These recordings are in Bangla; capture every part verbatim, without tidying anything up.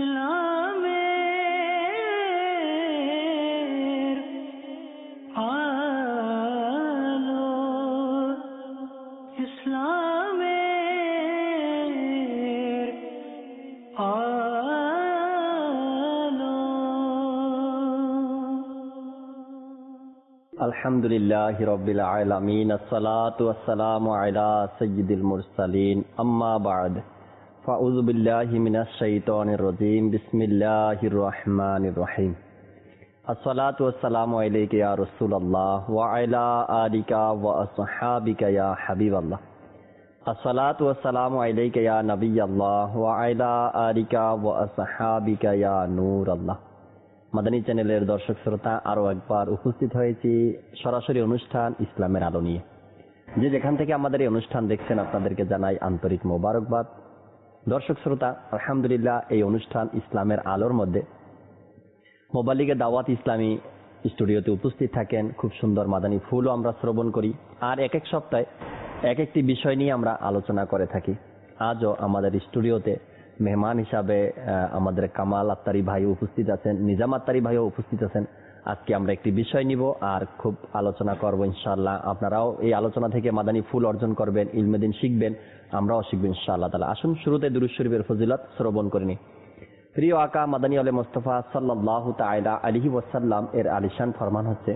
ইসলামের আলো, ইসলামের আলো। আলহামদুলিল্লাহি রাব্বিল আলামিন, আসসালাতু ওয়াসসালামু আলা সাইয়্যিদিল মুরসালিন, আম্মা বা'দ। ফাউযু বিল্লাহি মিনাশ শাইতানির রাজীম, বিসমিল্লাহির রহমানির রহিম। আসসালাতু ওয়াসসালামু আলাইকা ইয়া রাসূলুল্লাহ ওয়া আলা আলিকা ওয়া আসহাবিকা ইয়া হাবিবাল্লাহ। আসসালাতু ওয়াসসালামু আলাইকা ইয়া নবিয়াল্লাহ ওয়া আলা আলিকা ওয়া আসহাবিকা ইয়া নূরাল্লাহ। মাদানী চ্যানেলের দর্শক শ্রোতা, আরো একবার উপস্থিত হয়েছি সরাসরি অনুষ্ঠান ইসলামের আলো নিয়ে। যে যেখান থেকে আমাদের এই অনুষ্ঠান দেখছেন, আপনাদেরকে জানাই আন্তরিক মোবারকবাদ। দর্শক শ্রোতা, আলহামদুলিল্লাহ, এই অনুষ্ঠান ইসলামের আলোর মধ্যে মোবাইল লিগে দাওয়াত ইসলামী স্টুডিওতে উপস্থিত থাকেন। খুব সুন্দর মাদানী ফুলও আমরা শ্রবণ করি, আর এক এক সপ্তাহে এক একটি বিষয় নিয়ে আমরা আলোচনা করে থাকি। আজও আমাদের স্টুডিওতে মেহমান হিসাবে আমাদের কামাল আত্তারি ভাই উপস্থিত আছেন, নিজাম আত্তারি ভাইও উপস্থিত আছেন। আজকে আমরা একটি বিষয় নিব আর খুব আলোচনা করব ইনশাআল্লাহ। আপনারাও এই আলোচনা থেকে মাদানী ফুল অর্জন করবেন, ইলমে দ্বীন শিখবেন, আমরাও শিখব ইনশাআল্লাহ তাআলা। আসুন শুরুতে দুরূদ শরীফের ফজিলত শ্রবণ করে নিই। প্রিয় আকা মাদানী আলে মুস্তাফা সাল্লাল্লাহু তাআলা আলাইহি ওয়াসাল্লাম এর আলিশান ফরমান হচ্ছে,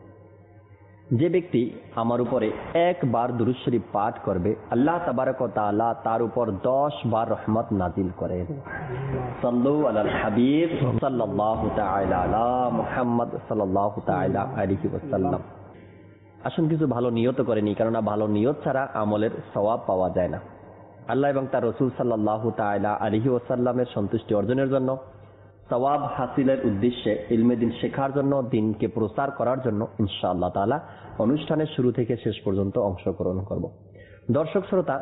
যে ব্যক্তি আমার উপরে একবার দুরূদ শরীফ পাঠ করবে, আল্লাহ তাবারক ওয়া তাআলা তার উপর দশ বার রহমত নাজিল করেন। সাল্লু আলাল হাবিব সাল্লাল্লাহু তাআলা আলা মুহাম্মদ সাল্লাল্লাহু তাআলা আলাইহি ওয়াসাল্লাম। আসুন কিছু ভালো নিয়ত করে নিই, কারণ ভালো নিয়ত ছাড়া আমলের সওয়াব পাওয়া যায় না। আল্লাহ এবং তার রাসূল সাল্লাল্লাহু তাআলা আলাইহি ওয়াসাল্লামের সন্তুষ্টি অর্জনের জন্য, সওয়াব হাসিলের উদ্দেশ্যে, ইলমে দ্বীন শেখার জন্য, দ্বীনকে প্রচার করার জন্য ইনশাআল্লাহ তাআলা অনুষ্ঠানের শুরু থেকে শেষ পর্যন্ত অংশগ্রহণ করব। দর্শক শ্রোতা,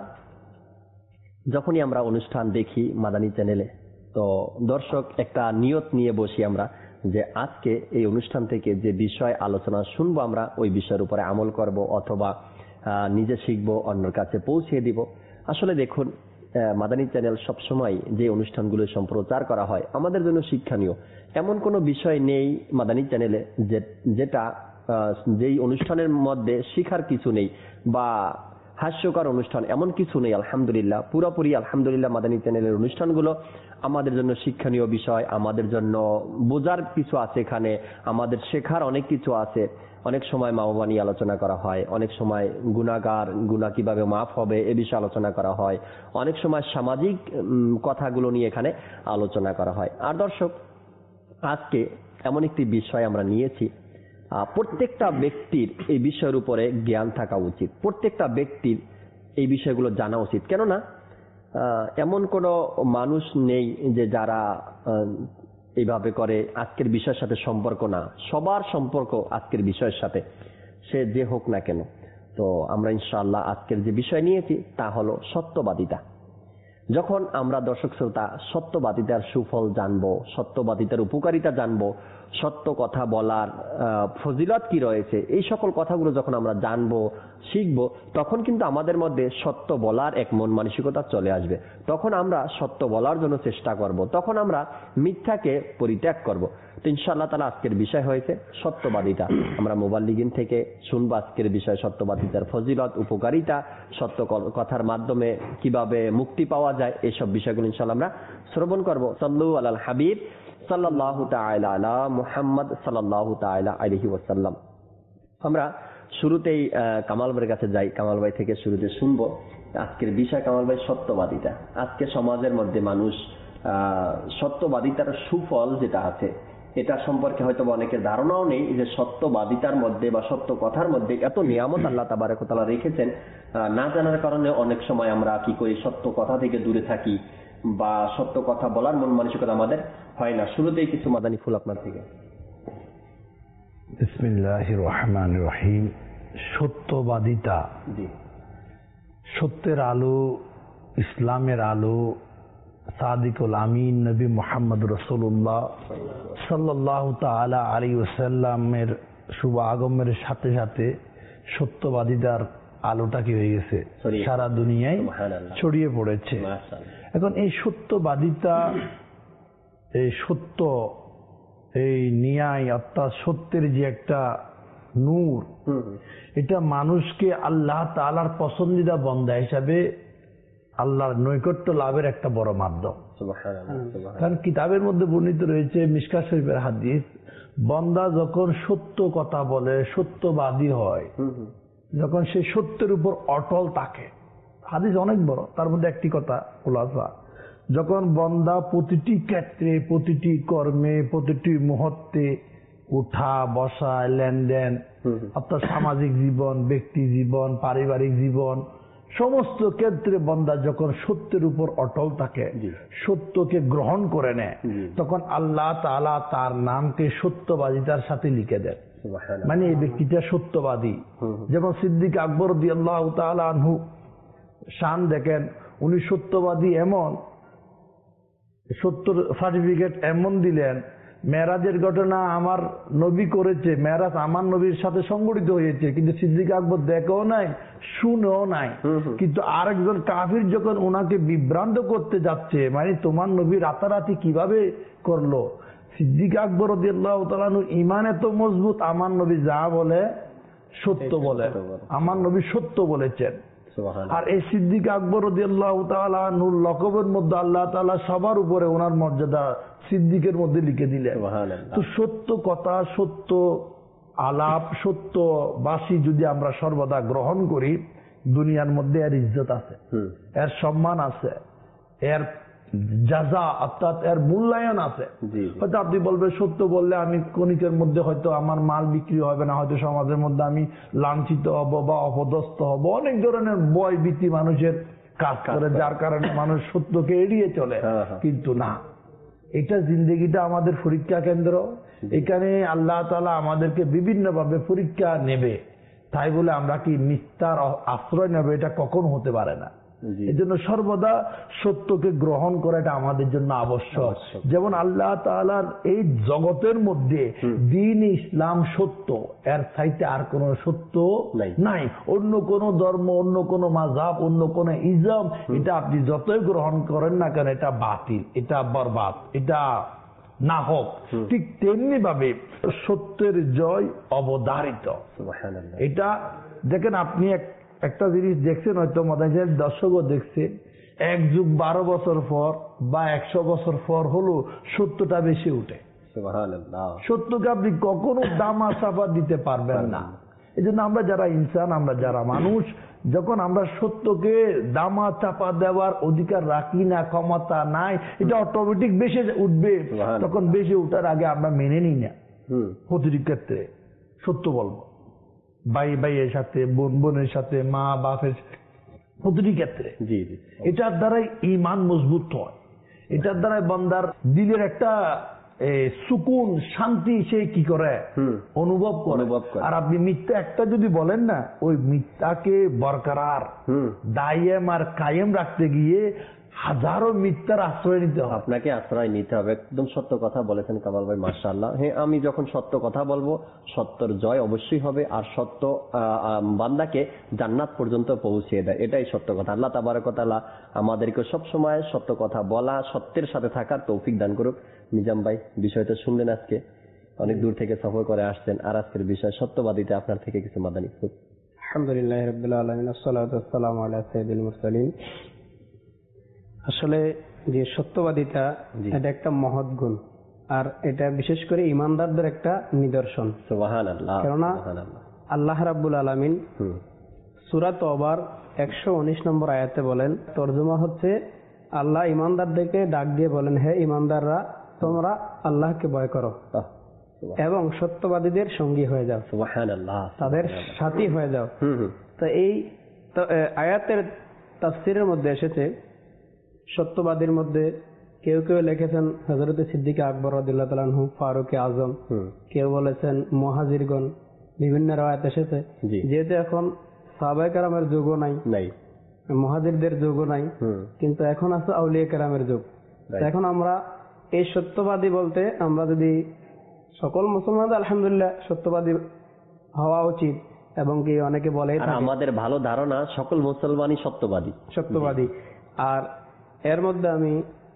যখনই আমরা অনুষ্ঠান দেখি মাদানী চ্যানেলে, তো দর্শক একটা নিয়ত নিয়ে বসি আমরা যে আজকে এই অনুষ্ঠান থেকে যে বিষয় আলোচনা শুনবো আমরা ওই বিষয়ের উপরে আমল করব, অথবা নিজে শিখবো, অন্যের কাছে পৌঁছিয়ে দিব। আসলে দেখুন, মাদানী চ্যানেল সবসময় যে অনুষ্ঠানগুলো সম্প্রচার করা হয় আমাদের জন্য শিক্ষণীয়। এমন কোনো বিষয় নেই মাদানী চ্যানেলে যেটা যেই অনুষ্ঠানের মধ্যে শিখার কিছু নেই বা হাস্যকর অনুষ্ঠান, এমন কিছু নেই। আলহামদুলিল্লাহ, পুরোপুরি আলহামদুলিল্লাহ মাদানী চ্যানেলের অনুষ্ঠানগুলো আমাদের জন্য শিক্ষণীয় বিষয়, আমাদের জন্য বোঝার কিছু আছে, এখানে আমাদের শেখার অনেক কিছু আছে। অনেক সময় মা বাবা নিয়ে আলোচনা করা হয়, অনেক সময় গুনাহগার, গুনাহ কিভাবে মাফ হবে এ বিষয়ে আলোচনা করা হয়, অনেক সময় সামাজিক কথাগুলো নিয়ে এখানে আলোচনা করা হয়। আর দর্শক, আজকে এমন একটি বিষয় আমরা নিয়েছি, প্রত্যেকটা ব্যক্তির এই বিষয়ের উপরে জ্ঞান থাকা উচিত, প্রত্যেকটা ব্যক্তির এই বিষয়গুলো জানা উচিত। কেননা এমন কোনো মানুষ নেই যে যারা এইভাবে করে আজকের বিষয়ের সাথে সম্পর্ক না, সবার সম্পর্ক আজকের বিষয়ের সাথে, সে যে হোক না কেন। তো আমরা ইনশাআল্লাহ আজকের যে বিষয় নিয়েছি তা হলো সত্যবাদিতা। যখন আমরা দর্শক শ্রোতা সত্যবাদিতার সুফল জানবো, সত্যবাদিতার উপকারিতা জানবো, সত্য কথা বলার ফজিলত কি রয়েছে, এই সকল কথাগুলো যখন আমরা জানবো, শিখবো, তখন কিন্তু আমাদের মধ্যে সত্য বলার এক মন মানসিকতা চলে আসবে। তখন আমরা সত্য বলার জন্য চেষ্টা করব, তখন আমরা মিথ্যাকে পরিত্যাগ করব। তো ইনশাআল্লাহ তাআলা আজকের বিষয় হয়েছে সত্যবাদিতা। আমরা মুবাল্লিগিন থেকে শুনবো আজকের বিষয় সত্যবাদিতার ফজিলত, উপকারিতা, সত্য কথার মাধ্যমে কিভাবে মুক্তি পাওয়া যায়, এইসব বিষয়গুলো ইনশাআল্লাহ আমরা শ্রবণ করব। সাল্লু আলাল হাবিব সাল্লাল্লাহু তাআলা আলা মুহাম্মদ সাল্লাল্লাহু তাআলা আলাইহি ওয়াসাল্লাম। আমরা শুরুতেই কামাল ভাইয়ের কাছে যাই, কামাল ভাই থেকে শুরুতে শুনবো আজকের বিষয়। কামাল ভাই, সত্যবাদিতা। আজকে সমাজের মধ্যে মানুষ সত্যবাদিতার সুফল যেটা আছে এটা সম্পর্কে হয়তো অনেকের ধারণাও নেই, যে সত্যবাদিতার মধ্যে বা সত্য কথার মধ্যে এত নিয়ামত আল্লাহ তাবারক ওয়া তাআলা রেখেছেন। না জানার কারণে অনেক সময় আমরা কি করি, সত্য কথা থেকে দূরে থাকি বা সত্য কথা বলার মন মানসিকতা আমাদের হয় না। শুরুতেই কিছু মাদানী ফুল আপনার থেকে। বিসমিল্লাহির রহমানির রহিম। সত্যবাদিতা, সত্যের আলো, ইসলামের আলো, সাদিকুল আমিন নবী মুহাম্মদ রাসূলুল্লাহ সাল্লাল্লাহু তাআলা আলাইহি ওয়াসাল্লামের শুভ আগমনের সাথে সাথে সত্যবাদিতার আলোটা কি হয়ে গেছে, সারা দুনিয়ায় ছড়িয়ে পড়েছে। এখন এই সত্যবাদিতা এই সত্য, এই ন্যায় অর্থাৎ সত্যের যে একটা নূর, এটা মানুষকে আল্লাহ তাআলার পছন্দিদা বান্দা হিসাবে আল্লাহর নৈকট্য লাভের একটা বড় মাধ্যম। কারণ কিতাবের মধ্যে বর্ণিত রয়েছে, মিশকাত শরীফের হাদিস, বান্দা যখন সত্য কথা বলে, সত্যবাদী হয়, যখন সে সত্যের উপর অটল থাকে, হাদিস অনেক বড়, তার মধ্যে একটি কথা খোলাসা, যখন বান্দা প্রতিটি ক্ষেত্রে, প্রতিটি কর্মে, প্রতিটি মুহূর্তে, উঠা বসা, লেনদেন, অর্থাৎ সামাজিক জীবন, ব্যক্তি জীবন, পারিবারিক জীবন, সমস্ত ক্ষেত্রে বান্দা যখন সত্যের উপর অটল থাকে, সত্যকে গ্রহণ করে নেয়, তখন আল্লাহ তাআলা তার নামকে সত্যবাদিতার সাথে লিখে দেন। মানে এই ব্যক্তিটা সত্যবাদী। যেমন সিদ্দিক আকবর রাদিয়াল্লাহু তাআলা আনহু শান দেখেন, উনি সত্যবাদী এমন, সত্যর সার্টিফিকেট এমন দিলেন, মেরাজের ঘটনা আমার নবী করেছে, মেরাজ আমার নবীর সাথে সংগঠিত হয়েছে, কিন্তু সিদ্দিক আকবর দেখেও নাই, শুনেও নাই। কিন্তু আরেকজন কাফির যখন ওনাকে বিভ্রান্ত করতে যাচ্ছে, মানে তোমার নবী রাতারাতি কিভাবে করলো, সিদ্দিক আকবর রাদিয়াল্লাহু তাআলা আনহু ঈমান এত মজবুত, আমার নবী যা বলে সত্য বলে, আমার নবী সত্য বলেছেন। আর এই সিদ্দিক আকবর রাদিয়াল্লাহু তাআলা আনহুর লকবের মধ্যে আল্লাহ তাআলা সবার উপরে ওনার মর্যাদা সিদ্দিকের মধ্যে লিখে দিলেন। তো সত্য কথা, সত্য আলাপ, সত্য বাসী যদি আমরা সর্বদা গ্রহণ করি, দুনিয়ার মধ্যে এর ইজ্জত আছে, এর সম্মান আছে, এর জাযা অর্থাৎ এর মূল্যায়ন আছে। হয়তো আপনি বলবেন সত্য বললে আমি ক্ষণিকের মধ্যে হয়তো আমার মাল বিক্রি হবে না, হয়তো সমাজের মধ্যে আমি লাঞ্ছিত হব বা অপদস্থ হব, অনেক ধরনের ভয় ভীতি মানুষের কাজ করে, যার কারণে মানুষ সত্যকে এড়িয়ে চলে। কিন্তু না, এটা জিন্দেগিটা আমাদের পরীক্ষা কেন্দ্র, এখানে আল্লাহ তাআলা আমাদেরকে বিভিন্ন ভাবে পরীক্ষা নেবে, তাই বলে আমরা কি মিথ্যার আশ্রয় নেব, এটা কখন হতে পারে না। এজন্য সর্বদা সত্যকে গ্রহণ করা এটা আমাদের জন্য আবশ্যক। যেমন আল্লাহ তাআলার এই জগতের মধ্যে দ্বীন ইসলাম সত্য, এর চাইতে আর কোন সত্য নাই। অন্য কোন ধর্ম, অন্য কোন মাযহাব, অন্য কোন ইজম, এটা আপনি যতই গ্রহণ করেন না কেন, এটা বাতিল, এটা বরবাদ, এটা না হোক। ঠিক তেমনি ভাবে সত্যের জয় অবধারিত। এটা দেখেন, আপনি এক একটা জিনিস দেখছেন, হয়তো মাদানির দর্শকও দেখছে, এক যুগ বারো বছর পর বা একশো বছর পর হলো সত্যটা বেশি উঠে। সত্যকে আপনি কখনো দামা চাপা দিতে পারবেন না। এই জন্য আমরা যারা ইনসান, আমরা যারা মানুষ, যখন আমরা সত্যকে দামা চাপা দেওয়ার অধিকার রাখি না, ক্ষমতা নাই, এটা অটোমেটিক বেশি উঠবে। তখন বেশি উঠার আগে আমরা মেনে নিই না, প্রতিটি ক্ষেত্রে সত্য বলবো, ভাই ভাইয়ের সাথে, বোন বোনের সাথে, মা বাপের প্রতিটি ক্ষেত্রে। এটার দ্বারাই ঈমান মজবুত হয়, এটার দ্বারাই বান্দার দিলের একটা সুকুন, শান্তি সে কি করে অনুভব করে। আর আপনি মিথ্যা একটা যদি বলেন না, ওই মিথ্যাকে বরকরার দায়েম আর কায়েম রাখতে গিয়ে হাজারো মিথ্যার আশ্রয় নিতে হবে, আপনাকে আশ্রয় নিতে হবে। একদম সত্য কথা বলেছেন কামাল ভাই, মাশাআল্লাহ। হ্যাঁ, আমি যখন সত্য কথা বলবো, সত্যের জয় অবশ্যই হবে, আর সত্য বান্দাকে জান্নাত পর্যন্ত পৌঁছিয়ে দেয়, এটাই সত্য কথা। আল্লাহ তাবারক ওয়া তাআলা আমাদেরকে সব সময় সত্য কথা বলা, সত্যের সাথে থাকার তৌফিক দান করুক। নিজাম ভাই, বিষয়টা শুনলেন, আজকে অনেক দূর থেকে সফর করে আসছেন, আর আজকের বিষয় সত্যবাদিতা, আপনার থেকে কিছু মাদানী। আলহামদুলিল্লাহ রাব্বিল আলামিন, আসসালাতু ওয়াসসালামু আলা সাইয়্যিদিল মুরসালিন। আসলে যে সত্যবাদিতা, এটা একটা মহৎ গুণ, আর এটা বিশেষ করে ইমানদারদের একটা নিদর্শন। সুবহানাল্লাহ। কেননা আল্লাহ রাব্বুল আলামিন সূরা তওবার একশো উনিশ নম্বর আয়াতে বলেন, তরজমা হচ্ছে, আল্লাহ ইমানদারদেরকে ডাক দিয়ে বলেন, হে ইমানদাররা, তোমরা আল্লাহকে ভয় করো এবং সত্যবাদীদের সঙ্গী হয়ে যাও, সুবহানাল্লাহ, তাদের সাথী হয়ে যাও। তো এই আয়াতের তাফসীরের মধ্যে এসেছে, সত্যবাদীর মধ্যে কেউ কেউ লিখেছেন হযরত সিদ্দিক আকবর রাদিয়াল্লাহু তাআলা আনহু, ফারুক আজম, কেউ বলেছেন মুহাজিরগণ, বিভিন্ন রায়াত এসেছে। যেহেতু এখন সাহাবায়ে কেরামের যুগও নাই, মুহাজিরদের যুগও নাই, কিন্তু এখন আছে আউলিয়া কেরামের যুগ। এখন আমরা এই সত্যবাদী বলতে, আমরা যদি সকল মুসলমানদের আলহামদুলিল্লাহ সত্যবাদী হওয়া উচিত, এবং কি অনেকে বলে আমাদের ভালো ধারণা সকল মুসলমানই সত্যবাদী, সত্যবাদী। আর এর মধ্যে আমি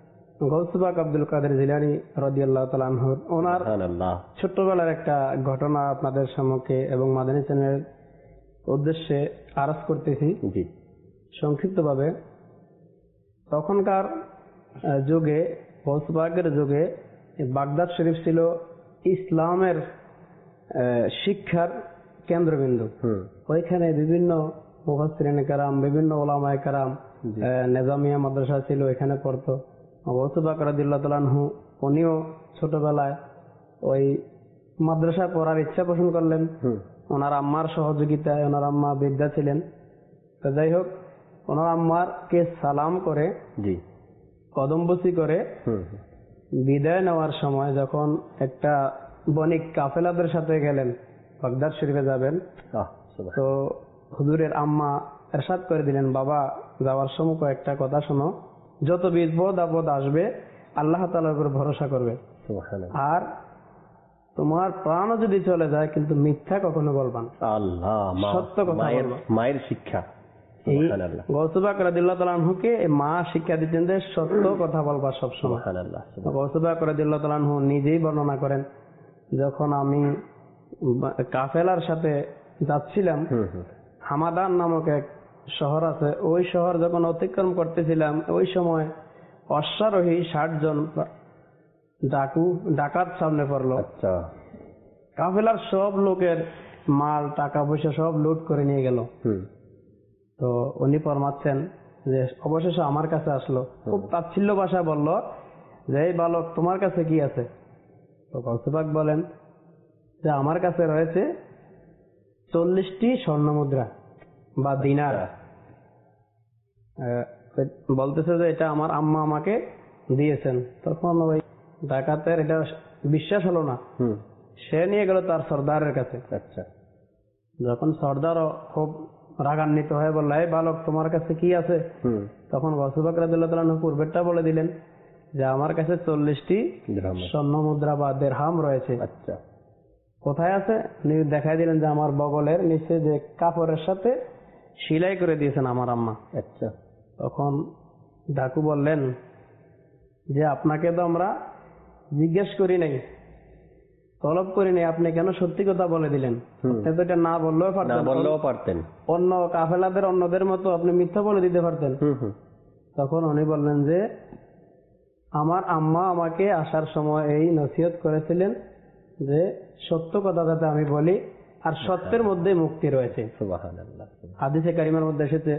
গৌস পাক আব্দুল কাদের জিলানী রাদিয়াল্লাহু তাআলা আনহু ওনার ছোট্টবেলার একটা ঘটনা আপনাদের সম্মুখে এবং মাদানী চ্যানেলের উদ্দেশ্যে আরজ করতেছি সংক্ষিপ্তভাবে। তখনকার যুগে, গৌস পাকের যুগে বাগদাদ শরীফ ছিল ইসলামের শিক্ষার কেন্দ্রবিন্দু। ওইখানে বিভিন্ন মুফাসসিরিন কেরাম, বিভিন্ন উলামায়ে কেরাম, নিজামিয়া মাদ্রাসা ছিল, এখানে পড়তো। গৌস পাক রাদিয়াল্লাহু তাআলা আনহু উনিও ছোটবেলায় ওই মাদ্রাসায় পড়ার ইচ্ছা পোষণ করলেন। ওনার আম্মার সহযোগিতায়, ওনার আম্মা বিদ্যা ছিলেন। তো যাই হোক, ওনার আম্মার কে সালাম করে কদমবুসি করে বিদায় নেওয়ার সময় যখন একটা বণিক কাফেলাদের সাথে গেলেন, বাগদাদ শরীফে যাবেন, তো হুজুরের আম্মা এরশাদ করে দিলেন, বাবা যাওয়ার সময় কয়েকটা কথা শোনো, যত বিপদ আপদ আসবে আল্লাহ তাআলার উপর ভরসা করবে, আর তোমার প্রাণও যদি চলে যায় কিন্তু মিথ্যা কখনো বলবা না, সত্য কথা বলবা। মায়ের শিক্ষা। গৌস পাক রাদিয়াল্লাহু তাআলা আনহুকে মা শিক্ষা দিতেন যে সত্য কথা বলবা সবসময়। গৌস পাক রাদিয়াল্লাহু তাআলা আনহু নিজেই বর্ণনা করেন, যখন আমি কাফেলার সাথে যাচ্ছিলাম, হামাদান নামক এক শহর আছে, ওই শহর যখন অতিক্রম করতেছিলাম, ওই সময় অশ্বারোহী ষাট জন ডাকু ডাকাত সামনে পড়লো। কাফেলার সব লোকের মাল, টাকা পয়সা সব লুট করে নিয়ে গেল। তো উনি ফরমাচ্ছেন যে অবশেষে আমার কাছে আসলো, খুব তাচ্ছিল্য ভাষায় বলল যে এই বালক তোমার কাছে কি আছে? তো গৌস পাক বলেন যে আমার কাছে রয়েছে চল্লিশটি স্বর্ণ মুদ্রা বা দিনার। বলতেছে যে এটা আমার আম্মা আমাকে দিয়েছেন। তখন ওই ডাকাতের এটা বিশ্বাস হলো না, সে নিয়ে গেল তার সর্দারের কাছে। যখন সর্দারও খুব রাগান্বিত হয়ে বলল, এই বালক তোমার কাছে কি আছে? তখন গৌস পাক রাদিয়াল্লাহু তাআলা আনহু পূর্বেরটা বলে দিলেন যে আমার কাছে চল্লিশটি স্বর্ণ মুদ্রা বা দিরহাম রয়েছে। কোথায় আছে? দেখাই দিলেন যে আমার বগলের নিচে যে কাপড়ের সাথে সেলাই করে দিয়েছেন আমার আম্মা। আচ্ছা। তখন ডাকু বললেন যে আপনাকে তো আমরা জিজ্ঞেস করি নাই, তলব করি নাই, আপনি কেন সত্যি কথা বলে দিলেন? আপনি তো এটা না বললেও পারতেন, অন্য কাফেলাদের অন্যদের মতো আপনি মিথ্যা বলে দিতে পারতেন। তখন উনি বললেন যে আমার আম্মা আমাকে আসার সময় এই নসিহত করেছিলেন যে সত্য কথা যাতে আমি বলি, আর সত্যের মধ্যে মুক্তি রয়েছে। হাদিসে কারিমার মধ্যে এসেছে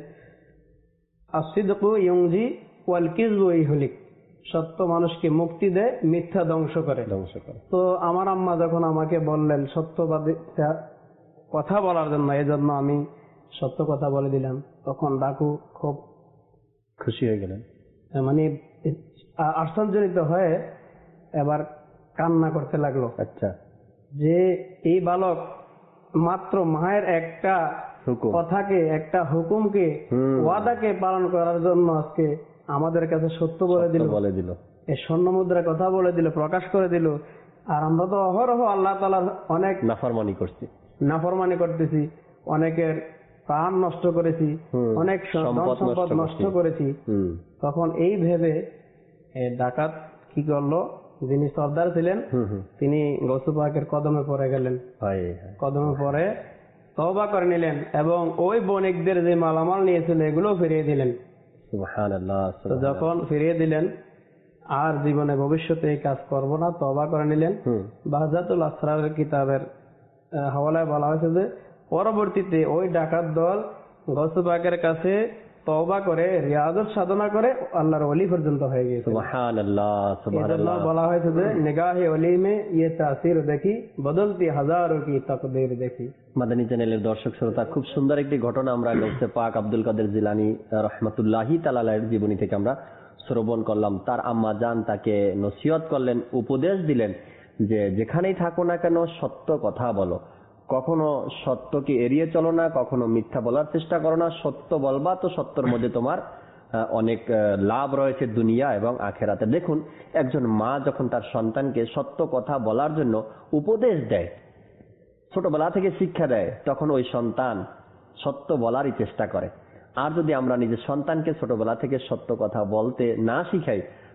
আসিদকু ইউনজি ওয়াল কিযবু ইহলিক, সত্য মানুষকে মুক্তি দেয়, মিথ্যা ধ্বংস করে। তো আমার আম্মা যখন আমাকে বললেন সত্যবাদী কথা বলার জন্য, এই জন্য আমি সত্য কথা বলে দিলাম। তখন ডাকু খুব খুশি হয়ে গেলেন, মানে আশ্চর্যজনিত হয়ে এবার কান্না করতে লাগলো। আচ্ছা, যে এই বালক মাত্র মায়ের একটা কথাকে, একটা হুকুমকে, ওয়াদাকে পালন করার জন্য আজকে আমাদের কাছে সত্য বলে দিল, বলে দিল এই স্বর্ণ মুদ্রার কথা বলে দিল, প্রকাশ করে দিল। আর আমরা তো অহরহ আল্লাহ তাআলার অনেক নাফরমানি করছি, নাফরমানি করতেছি, অনেকের প্রাণ নষ্ট করেছি, অনেক সম্পদ নষ্ট করেছি। তখন এই ভেবে ডাকাত কি করলো, যিনি সর্দার ছিলেন তিনি গৌস পাকের কদমে পড়ে গেলেন, কদমে পড়ে তওবা করে নিলেন এবং ওই বণিকদের যে মালামাল নিয়েছিল এগুলো ফিরিয়ে দিলেন। তো যখন ফিরিয়ে দিলেন, আর জীবনে ভবিষ্যতে এই কাজ করব না, তওবা করে নিলেন। বাহজাতুল আসরারের কিতাবের হাওয়ালায় বলা হয়েছে যে পরবর্তীতে ওই ডাকাত দল গৌস পাকের কাছে তওবা করে রিয়াজত সাধনা করে আল্লাহর ওলি পর্যন্ত হয়ে গিয়েছে। সুবহানাল্লাহ, সুবহানাল্লাহ। বলা হয়েছে যে নিগাহে ওলি মে ইয়ে তাসির দেখি, বদলতি হাজারো কি তাকদীর দেখি। মাদানী চ্যানেলের দর্শক শ্রোতা, খুব সুন্দর একটি ঘটনা আমরা গৌসে পাক আব্দুল কাদের জিলানী রাহমাতুল্লাহি তাআলা আলাইহির জীবনী থেকে আমরা শ্রবণ করলাম। তার আম্মা জান তাকে নসিহত করলেন, উপদেশ দিলেন যে যেখানেই থাকো না কেন সত্য কথা বলো, কখনো সত্যকে এড়িয়ে চলো না, কখনো মিথ্যা বলার চেষ্টা করো না। সত্য বলবা তো সত্যের মধ্যে তোমার অনেক লাভ রয়েছে দুনিয়া এবং আখেরাতে। দেখুন, একজন মা যখন তার সন্তানকে সত্য কথা বলার জন্য উপদেশ দেয়, ছোটবেলা থেকে শিক্ষা দেয়, তখন ওই সন্তান সত্য বলারই চেষ্টা করে। আর যদি আমরা নিজের সন্তানকে ছোটবেলা থেকে সত্য কথা বলতে না শিখাই,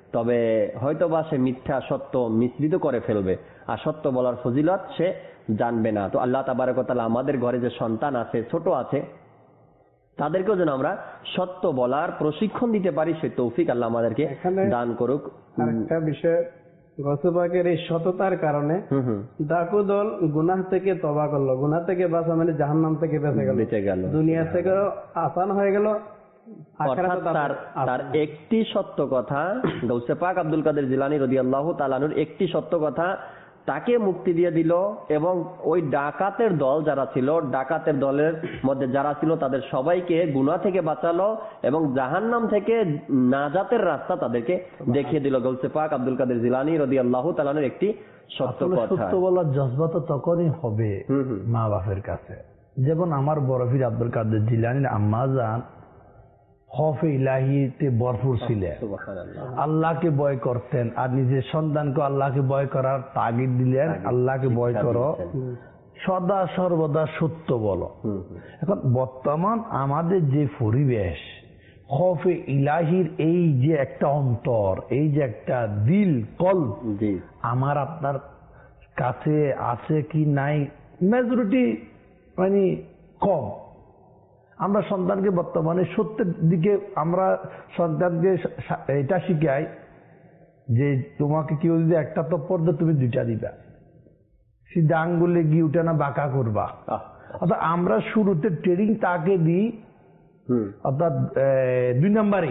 তবে হয়তোবা সে মিথ্যা সত্য মিশ্রিত করে ফেলবে, আর সত্য বলার ফজিলত সে জানবে না। তো আল্লাহ তাবারক ওয়া তাআলা আমাদের ঘরে যে সন্তান আছে, ছোট আছে, তাদেরকেও যেন আমরা সত্য বলার প্রশিক্ষণ দিতে পারি, সে তৌফিক আল্লাহ আমাদেরকে দান করুক। আরেকটা বিষয়, গসবাকের এই সততার কারণে ডাকু দল গুনাহ থেকে তওবা করলো, গুনাহ থেকে বাঁচা মানে জাহান্নাম থেকে বেঁচে গেল, দুনিয়া থেকে আসান হয়ে গেল। অর্থাৎ তার তার একটি সত্য কথা, গৌসে পাক আব্দুল কাদের জিলানী রাদিয়াল্লাহু তাআলা আনহুর একটি সত্য কথা তাকে মুক্তি দিয়ে দিল, এবং ওই ডাকাতের দল যারা ছিল, ডাকাতের দলের মধ্যে যারা ছিল তাদের সবাইকে গুনাহ থেকে বাঁচালো এবং জাহান্নাম থেকে নাজাতের রাস্তা তাদেরকে দেখিয়ে দিল। গৌসে পাক আব্দুল কাদের জিলানী রাদিয়াল্লাহু তাআলা আনহুর একটি সত্য কথা। সত্য বলার জজবা তো তখনই হবে মা বাপের কাছে। যেমন আমার বড় পীর আব্দুল কাদের জিলানীর আম্মা জান খৌফে ইলাহিতে ভরপুর ছিলেন, আল্লাহকে ভয় করতেন, আর নিজের সন্তানকে আল্লাহকে ভয় করার তাগিদ দিলেন, আল্লাহকে ভয় করো, সদা সর্বদা সত্য বলো। এখন বর্তমান আমাদের যে পরিবেশ, খৌফে ইলাহির এই যে একটা অন্তর, এই যে একটা দিল কলব আমার আপনার কাছে আছে কি নাই, মেজরিটি মানে কম। আমরা সন্তানকে বর্তমানে সত্যের দিকে আমরা সন্তানকে এটা শিখাই যে তোমাকে কেউ যদি একটা তপ্পর দেয় তুমি দুইটা দিবা, সিধা আঙ্গুলে গিয়ে উঠে না বাঁকা করবা। অর্থাৎ আমরা শুরুতে ট্রেনিং তাকে দিই, অর্থাৎ দুই নম্বরে।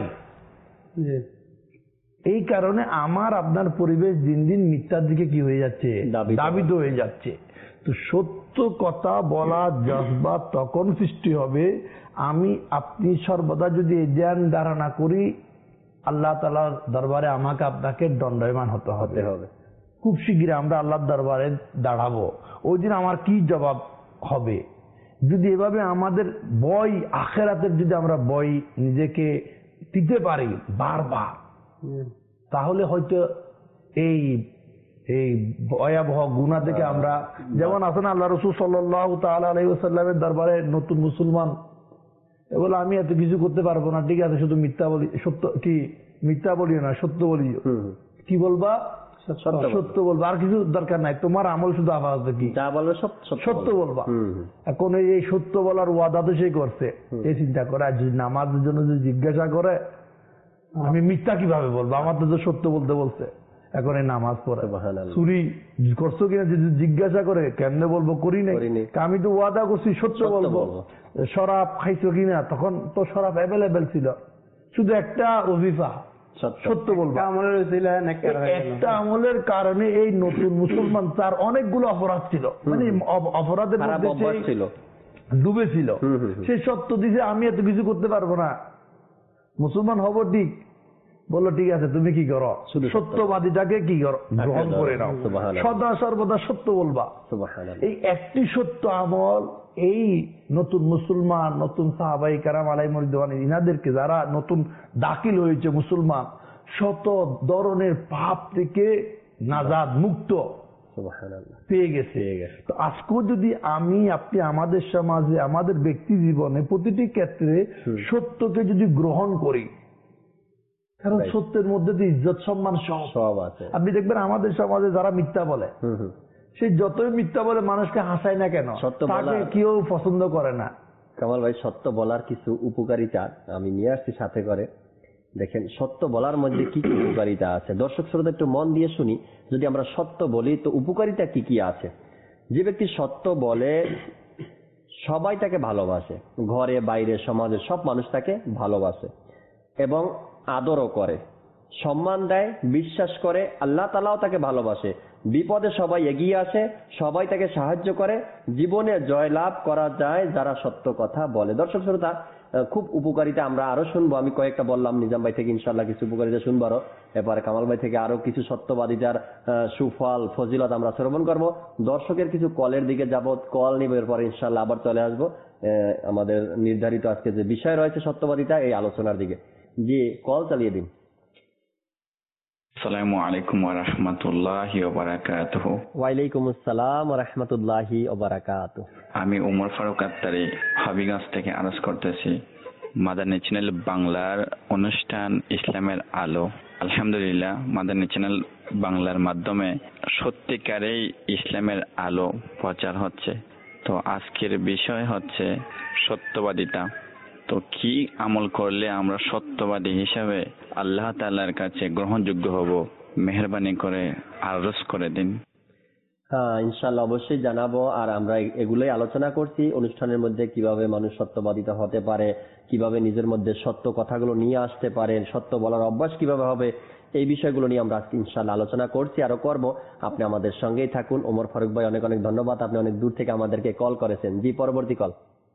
এই কারণে আমার আপনার পরিবেশ দিন দিন মিথ্যার দিকে কি হয়ে যাচ্ছে, দাবিত হয়ে যাচ্ছে। তো সত্য কথা বলা জজবা তখন সৃষ্টি হবে আমি আপনি সর্বদা যদি এই ধ্যান ধারণা করি, আল্লাহ তাআলার দরবারে আমাকে আপনাকে দণ্ডায়মান হতে হবে। খুব শীঘ্রই আমরা আল্লাহর দরবারে দাঁড়াবো, ওই দিন আমার কি জবাব হবে। যদি এভাবে আমাদের ভয় আখিরাতের যদি আমরা ভয় নিজেকে দিতে পারি বারবার, তাহলে হয়তো এই এই ভয়াবহ গুনাহ থেকে আমরা, যেমন আছেন আল্লাহ রাসূল সাল্লাল্লাহু তাআলা আলাইহি ওয়াসাল্লামের দরবারে নতুন মুসলমান বলে আমি এত কিছু করতে পারবো না, ঠিক আছে শুধু মিথ্যা বলি, সত্য কি মিথ্যা বলিও না, সত্য বলি। কি বলবা? সত্য বলবা, আর কিছু দরকার নাই, তোমার আমল শুধু আওয়াজ কি যা বলবে সত্য বলবা। এখন এই সত্য বলার ওয়াদা তো সে করছে, এই চিন্তা করে আর যদি নামাজের জন্য যদি জিজ্ঞাসা করে আমি মিথ্যা কিভাবে বলবো, আমার তো সত্য বলতে বলছে। এখন এই নামাজ পড়ে, চুরি করছো কিনা যদি জিজ্ঞাসা করে কেমনে বলবো করি নাই, আমি তো ওয়াদা করছি সত্য বলবো। শরাব খাইছো কিনা, তখন তো শরাব অ্যাভেলেবেল ছিল, শুধু একটা ওজিফা সত্য বলবো। একটা আমলের কারণে এই নতুন মুসলমান তার অনেকগুলো অপরাধ ছিল, মানে অপরাধের মধ্যে ডুবে ছিল, সে সত্য দিছে আমি এত কিছু করতে পারবো না, মুসলমান হব ঠিক, বললো ঠিক আছে তুমি কি করো, সত্যবাদীটাকে কি করো গ্রহণ করে নাও, সদা সর্বদা সত্য বলবা। এই একটি সত্য আমল এই নতুন মুসলমান, নতুন সাহাবায়ে কেরাম আলাইহিম রিদওয়ান, ইনাদেরকে যারা নতুন দাখিল হয়েছে মুসলমান, শত ধরনের পাপ থেকে নাজাত মুক্ত পেয়ে গেছে। তো আজকেও যদি আমি আপনি আমাদের সমাজে আমাদের ব্যক্তি জীবনে প্রতিটি ক্ষেত্রে সত্যকে যদি গ্রহণ করি, কারণ সত্যের মধ্যে তো ইজ্জত সম্মান সব আছে। আপনি দেখবেন আমাদের সমাজে যারা মিথ্যা বলে, সে যতই মিথ্যা বলে মানুষকে হাসায় না কেন, তাকে কেউ পছন্দ করে না। কামাল ভাই, সত্য বলার কিছু উপকারিতা আমি নিয়ে আসছি সাথে করে। দেখেন সত্য বলার মধ্যে কি কি উপকারিতা আছে, দর্শক শ্রোতা একটু মন দিয়ে শুনি। যদি আমরা সত্য বলি তো উপকারিতা কি কি আছে। যে ব্যক্তি সত্য বলে সবাই তাকে ভালোবাসে, ঘরে বাইরে সমাজে সব মানুষ তাকে ভালোবাসে এবং আদরও করে, সম্মান দেয়, বিশ্বাস করে, আল্লাহ তাআলাও তাকে ভালোবাসে, বিপদে সবাই এগিয়ে আসে, সবাই তাকে সাহায্য করে, জীবনে জয়লাভ করা যায় যারা সত্য কথা বলে। দর্শক শ্রোতা, খুব উপকারিতা আমরা আরো শুনবো। আমি কয়েকটা বললাম, নিজাম ভাই থেকে ইনশাল্লাহ কিছু উপকারিতা শুনবো আরো, এরপরে কামাল ভাই থেকে আরো কিছু সত্যবাদিতার সুফল ফজিলত আমরা শ্রবণ করবো। দর্শকের কিছু কলের দিকে যাবো, কল নিব, এরপরে ইনশাল্লাহ আবার চলে আসবো আমাদের নির্ধারিত আজকে যে বিষয় রয়েছে সত্যবাদিতা এই আলোচনার দিকে। জি, কল চালিয়ে দিন। আসসালামু আলাইকুম ওয়া রাহমাতুল্লাহি ওয়া বারাকাতুহু। ওয়া আলাইকুম আসসালাম ওয়া রাহমাতুল্লাহি ওয়া বারাকাতুহু। আমি ওমর ফারুক আত্তারি হাবিগঞ্জ থেকে আরজ করতেছি। মাদানী চ্যানেল বাংলার অনুষ্ঠান ইসলামের আলো। আলহামদুলিল্লাহ, মাদানী চ্যানেল বাংলার মাধ্যমে সত্যিকারেই ইসলামের আলো প্রচার হচ্ছে। তো আজকের বিষয় হচ্ছে সত্যবাদিতা। তো কি আমল করলে আমরা সত্যবাদী হিসাবে আল্লাহ তাআলার কাছে গ্রহণযোগ্য হব, মেহেরবানি করে আরজ করে দিন। হ্যাঁ, ইনশাআল্লাহ অবশ্যই জানাবো। আর আমরা এগুলোই আলোচনা করছি অনুষ্ঠানের মধ্যে, কিভাবে মানুষ সত্যবাদিতা হতে পারে, কিভাবে নিজের মধ্যে সত্য কথাগুলো নিয়ে আসতে পারে, সত্য বলার অভ্যাস কিভাবে হবে, এই বিষয়গুলো নিয়ে আমরা আজকে ইনশাআল্লাহ আলোচনা করছি, আরো করব। আপনি আমাদের সঙ্গেই থাকুন। ওমর ফারুক ভাই, অনেক অনেক ধন্যবাদ, আপনি অনেক দূর থেকে আমাদেরকে কল করেছেন। জি, পরবর্তী কল।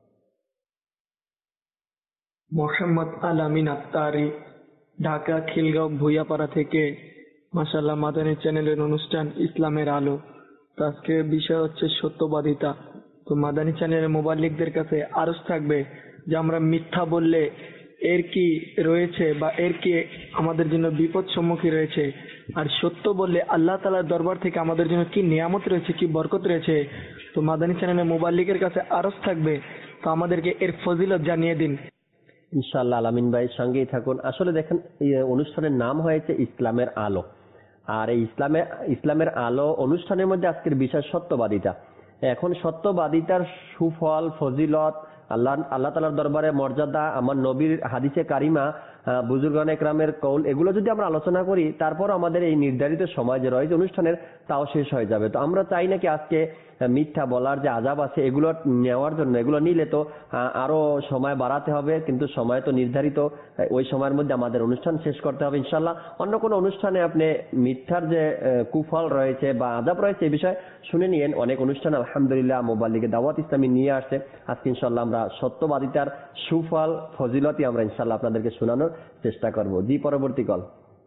মোহাম্মদ আলামিন আত্তারি, ঢাকা খিলগাঁও ভুইয়াপাড়া থেকে। মাশাআল্লাহ, মাদানী চ্যানেলের অনুষ্ঠান ইসলামের আলো। তো আজকে বিষয় হচ্ছে সত্যবাদিতা। তো মাদানী চ্যানেলের মোবাল্লিকদের কাছে আরজ থাকবে যে আমরা মিথ্যা বললে এর কি রয়েছে বা এর কি আমাদের জন্য বিপদ সম্মুখী রয়েছে, আর সত্য বললে আল্লাহ তাআলার দরবার থেকে আমাদের জন্য কি নিয়ামত রয়েছে, কি বরকত রয়েছে। তো মাদানী চ্যানেলের মোবাল্লিকের কাছে আরজ থাকবে, তো আমাদেরকে এর ফজিলত জানিয়ে দিন। ইনশাআল্লাহ আলামিন ভাই সঙ্গেই থাকুন। আসলে দেখেন, এই অনুষ্ঠানের নাম হয়েছে ইসলামের আলো, আর এই ইসলামে ইসলামের আলো অনুষ্ঠানের মধ্যে আজকের বিষয় সত্যবাদিতা। এখন সত্যবাদিতার সুফল, ফজিলত, আল্লাহ আল্লাহ তাআলার দরবারে মর্যাদা, আমার নবীর হাদিসে কারিমা, বুজুর্গানে একরামের কৌল, এগুলো যদি আমরা আলোচনা করি, তারপর আমাদের এই নির্ধারিত সময় যে রয়েছে অনুষ্ঠানের, তাও শেষ হয়ে যাবে। তো আমরা চাই নাকি আজকে মিথ্যা বলার যে আযাব আছে এগুলো নেওয়ার জন্য, এগুলো নিলে তো আরো সময় বাড়াতে হবে, কিন্তু সময় তো নির্ধারিত, ওই সময়ের মধ্যে আমাদের অনুষ্ঠান শেষ করতে হবে ইনশাআল্লাহ। অন্য কোনো অনুষ্ঠানে আপনি মিথ্যার যে কুফল রয়েছে বা আযাব রয়েছে এই বিষয়ে শুনে নিয়েন। অনেক অনুষ্ঠান আলহামদুলিল্লাহ মোবাল্লিগে দাওয়াত ইসলামী নিয়ে আসছে। আজকে ইনশাআল্লাহ আমরা সত্যবাদিতার সুফল, ফজিলতই আমরা ইনশাআল্লাহ আপনাদেরকে শোনানোর চেষ্টা করব। জি, পরবর্তী কল।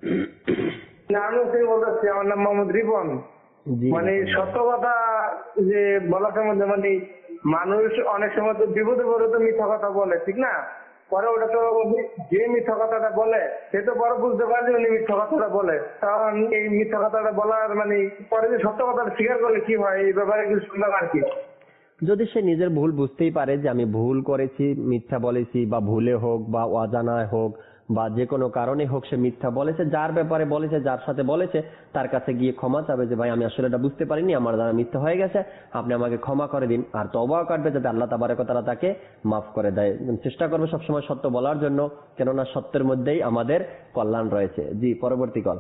আমার নাম মোহাম্মদ রিপন। মানে সত্য কথা যে বলার মধ্যে, মানে মানুষ অনেক সময় তো বিপদে পড়ে তো মিথ্যা কথা বলে, ঠিক না? পরে ওটা তো যে মিথ্যা কথাটা বলে সে তো পরে বুঝতে পারে যে উনি মিথ্যা কথাটা বলে, কারণ এই মিথ্যা কথাটা বলার মানে পরে যে সত্য কথাটা স্বীকার করলে কি হয়, এই ব্যাপারে কিছু শুনলাম আর কি। যদি সে নিজের ভুল বুঝতেই পারে যে আমি ভুল করেছি, মিথ্যা বলেছি, বা ভুলে হোক বা অজানায় হোক বা যে কোনো কারণে হোক সে মিথ্যা বলেছে, যার ব্যাপারে বলেছে, যার সাথে বলেছে, তার কাছে গিয়ে ক্ষমা চাবে যে ভাই আমি আসলে এটা বুঝতে পারিনি, আমার দ্বারা মিথ্যা হয়ে গেছে, আপনি আমাকে ক্ষমা করে দিন। আর তওবা কাটবে যাতে আল্লাহ তাবারক ওয়া তাআলা তাকে মাফ করে দেয়। চেষ্টা করবে সবসময় সত্য বলার জন্য, কেননা সত্যের মধ্যেই আমাদের কল্যাণ রয়েছে। জি, পরবর্তী কল।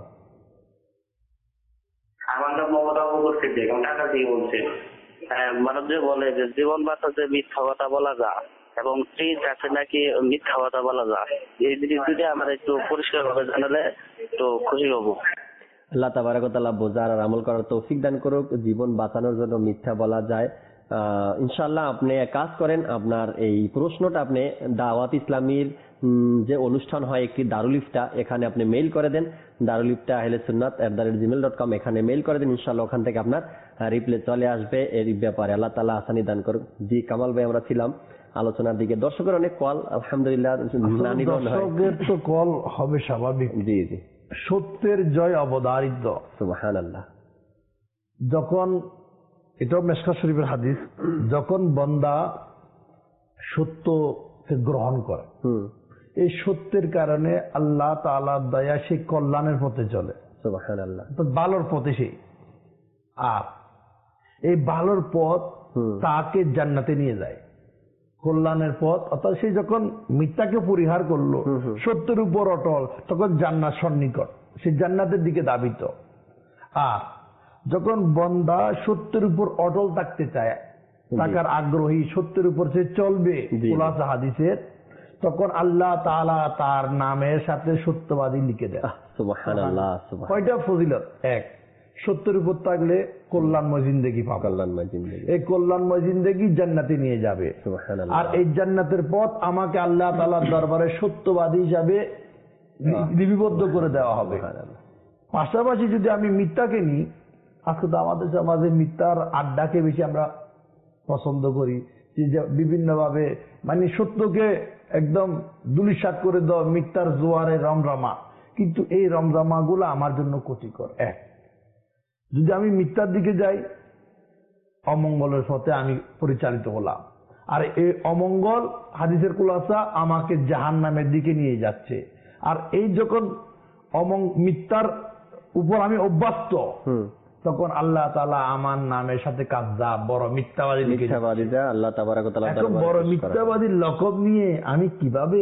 আমার নাম মোহাম্মদ আবু বকর সিদ্দিক, আমি ঢাকা থেকে বলছি। মানুষ যে বলে যে জীবন বাঁচাতে মিথ্যা কথা বলা যায় এবং স্ত্রী কাছে নাকি মিথ্যা কথা বলা যায়, এই জিনিস যদি আমরা একটু পরিষ্কার ভাবে জানালে তো খুশি হব। আল্লাহ তাবারক ওয়া তাআলা বোঝার আর আমল করার তৌফিক দান করুক। জীবন বাঁচানোর জন্য মিথ্যা বলা যায়, আহ ইনশাআল্লাহ আপনি এক কাজ করেন, আপনার এই প্রশ্নটা আপনি দাওয়াত ইসলামীর যে অনুষ্ঠান হয় একটি দারুল ইফতা, এখানে আপনি মেইল করে দেন, দারুল Ifta Ahle Sunnat at the rate Gmail dot com, এখানে মেইল করে দেন। ইনশাআল্লাহ ওখান থেকে আপনার রিপ্লাই চলে আসবে এর ব্যাপারে। আল্লাহ তাআলা আসানি দান করুক। জি, কামাল ভাই, আমরা ছিলাম আলোচনার দিকে। দর্শকের অনেক কল, আলহামদুলিল্লাহ। দর্শকের তো কল হবে স্বাভাবিক। জি জি। সত্যের জয় অবধারিত। সুবহানাল্লাহ। যখন, এটাও মেশকাত শরীফের হাদিস, যখন বান্দা সত্যকে গ্রহণ করে, এই সত্যের কারণে আল্লাহ তাআলার দয়া সে কল্যাণের পথে চলে। সুবহানাল্লাহ। তো ভালোর পথে সে, আর এই ভালোর পথ তাকে জান্নাতে নিয়ে যায়, কল্যাণের পথ। অর্থাৎ সে যখন মিথ্যাকে পরিহার করলো, সত্যের উপর অটল, তখন জান্নাত সন্নিকট, সে জান্নাতের দিকে ধাবিত। আর যখন বান্দা সত্যের উপর অটল থাকতে চায়, থাকার আগ্রহী, সত্যের উপর সে চলবে, খুলাসা হাদিসের, তখন আল্লাহ তাআলা তার নামের সাথে সত্যবাদী লিখে দেয়। সুবহানাল্লাহ। কয়টা ফজিলত? এক, সত্যের উপর থাকলে কল্যাণময় জিন্দেগি পাবে, কল্যাণময় জিন্দেগি, এই কল্যাণময় জিন্দেগি জান্নাতে নিয়ে যাবে। আর এই জান্নাতের পথ আমাকে আল্লাহ তাআলার দরবারে সত্যবাদী হিসাবে লিপিবদ্ধ করে দেওয়া হবে। পাশাপাশি যদি আমি মিথ্যাকে নিই, আজকে তো আমাদের সমাজে মিথ্যার আড্ডাকে বেশি আমরা পছন্দ করি, যে বিভিন্ন ভাবে মানে সত্যকে একদম দুলিশাত করে দেওয়া, মিথ্যার জোয়ারে রমরমা। কিন্তু এই রমরমা গুলো আমার জন্য ক্ষতিকর। এক, যদি আমি মিথ্যার দিকে যাই, অমঙ্গলের পথে আমি পরিচালিত হলাম। আর এই অমঙ্গল হাদিসের কুলাসা আমাকে জাহান্নামের দিকে নিয়ে যাচ্ছে। আর এই যখন অমঙ্গ মিথ্যার উপর আমি অভ্যস্ত, তখন আল্লাহ তাআলা আমার নামের সাথে কাযযাব, বড় মিথ্যাবাদী লিখে মিথ্যাবাদীরা আল্লাহ তাবারক ওয়া তাআলা এখন বড় মিথ্যাবাদীর লকব নিয়ে আমি কিভাবে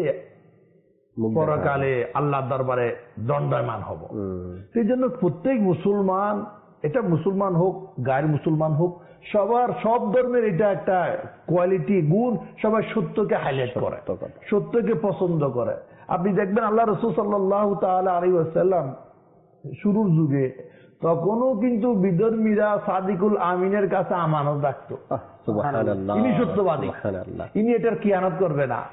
পরকালে আল্লাহর দরবারে দণ্ডায়মান হব। সেই জন্য প্রত্যেক মুসলমান, এটা মুসলমান হোক গায়ের মুসলমান হোক, সবার সব ধর্মের এটা একটা কোয়ালিটি গুণ, সবাই সত্যকে হাইলাইট করে, সত্যকে পছন্দ করে। আপনি দেখবেন আল্লাহ রাসূল সাল্লাল্লাহু তাআলা আলাইহি ওয়াসাল্লাম শুরুর যুগে তখনও কিন্তু বিধর্মীরা সাদিকুল আমিনের কাছে আমানত রাখতো। সুবহানাল্লাহ, ইনি সত্যবাদী, ইনি এটার খিয়ানত করবে না,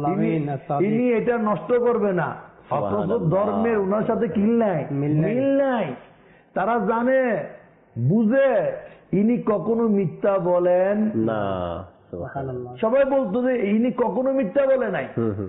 ইনি এটা নষ্ট করবে না। অথচ ধর্মের ওনার সাথে কি নাই, মিল নাই। তারা জানে বুঝে ইনি কখনো মিথ্যা বলেন না। সবাই বলতো যে ইনি কখনো মিথ্যা বলে নাই।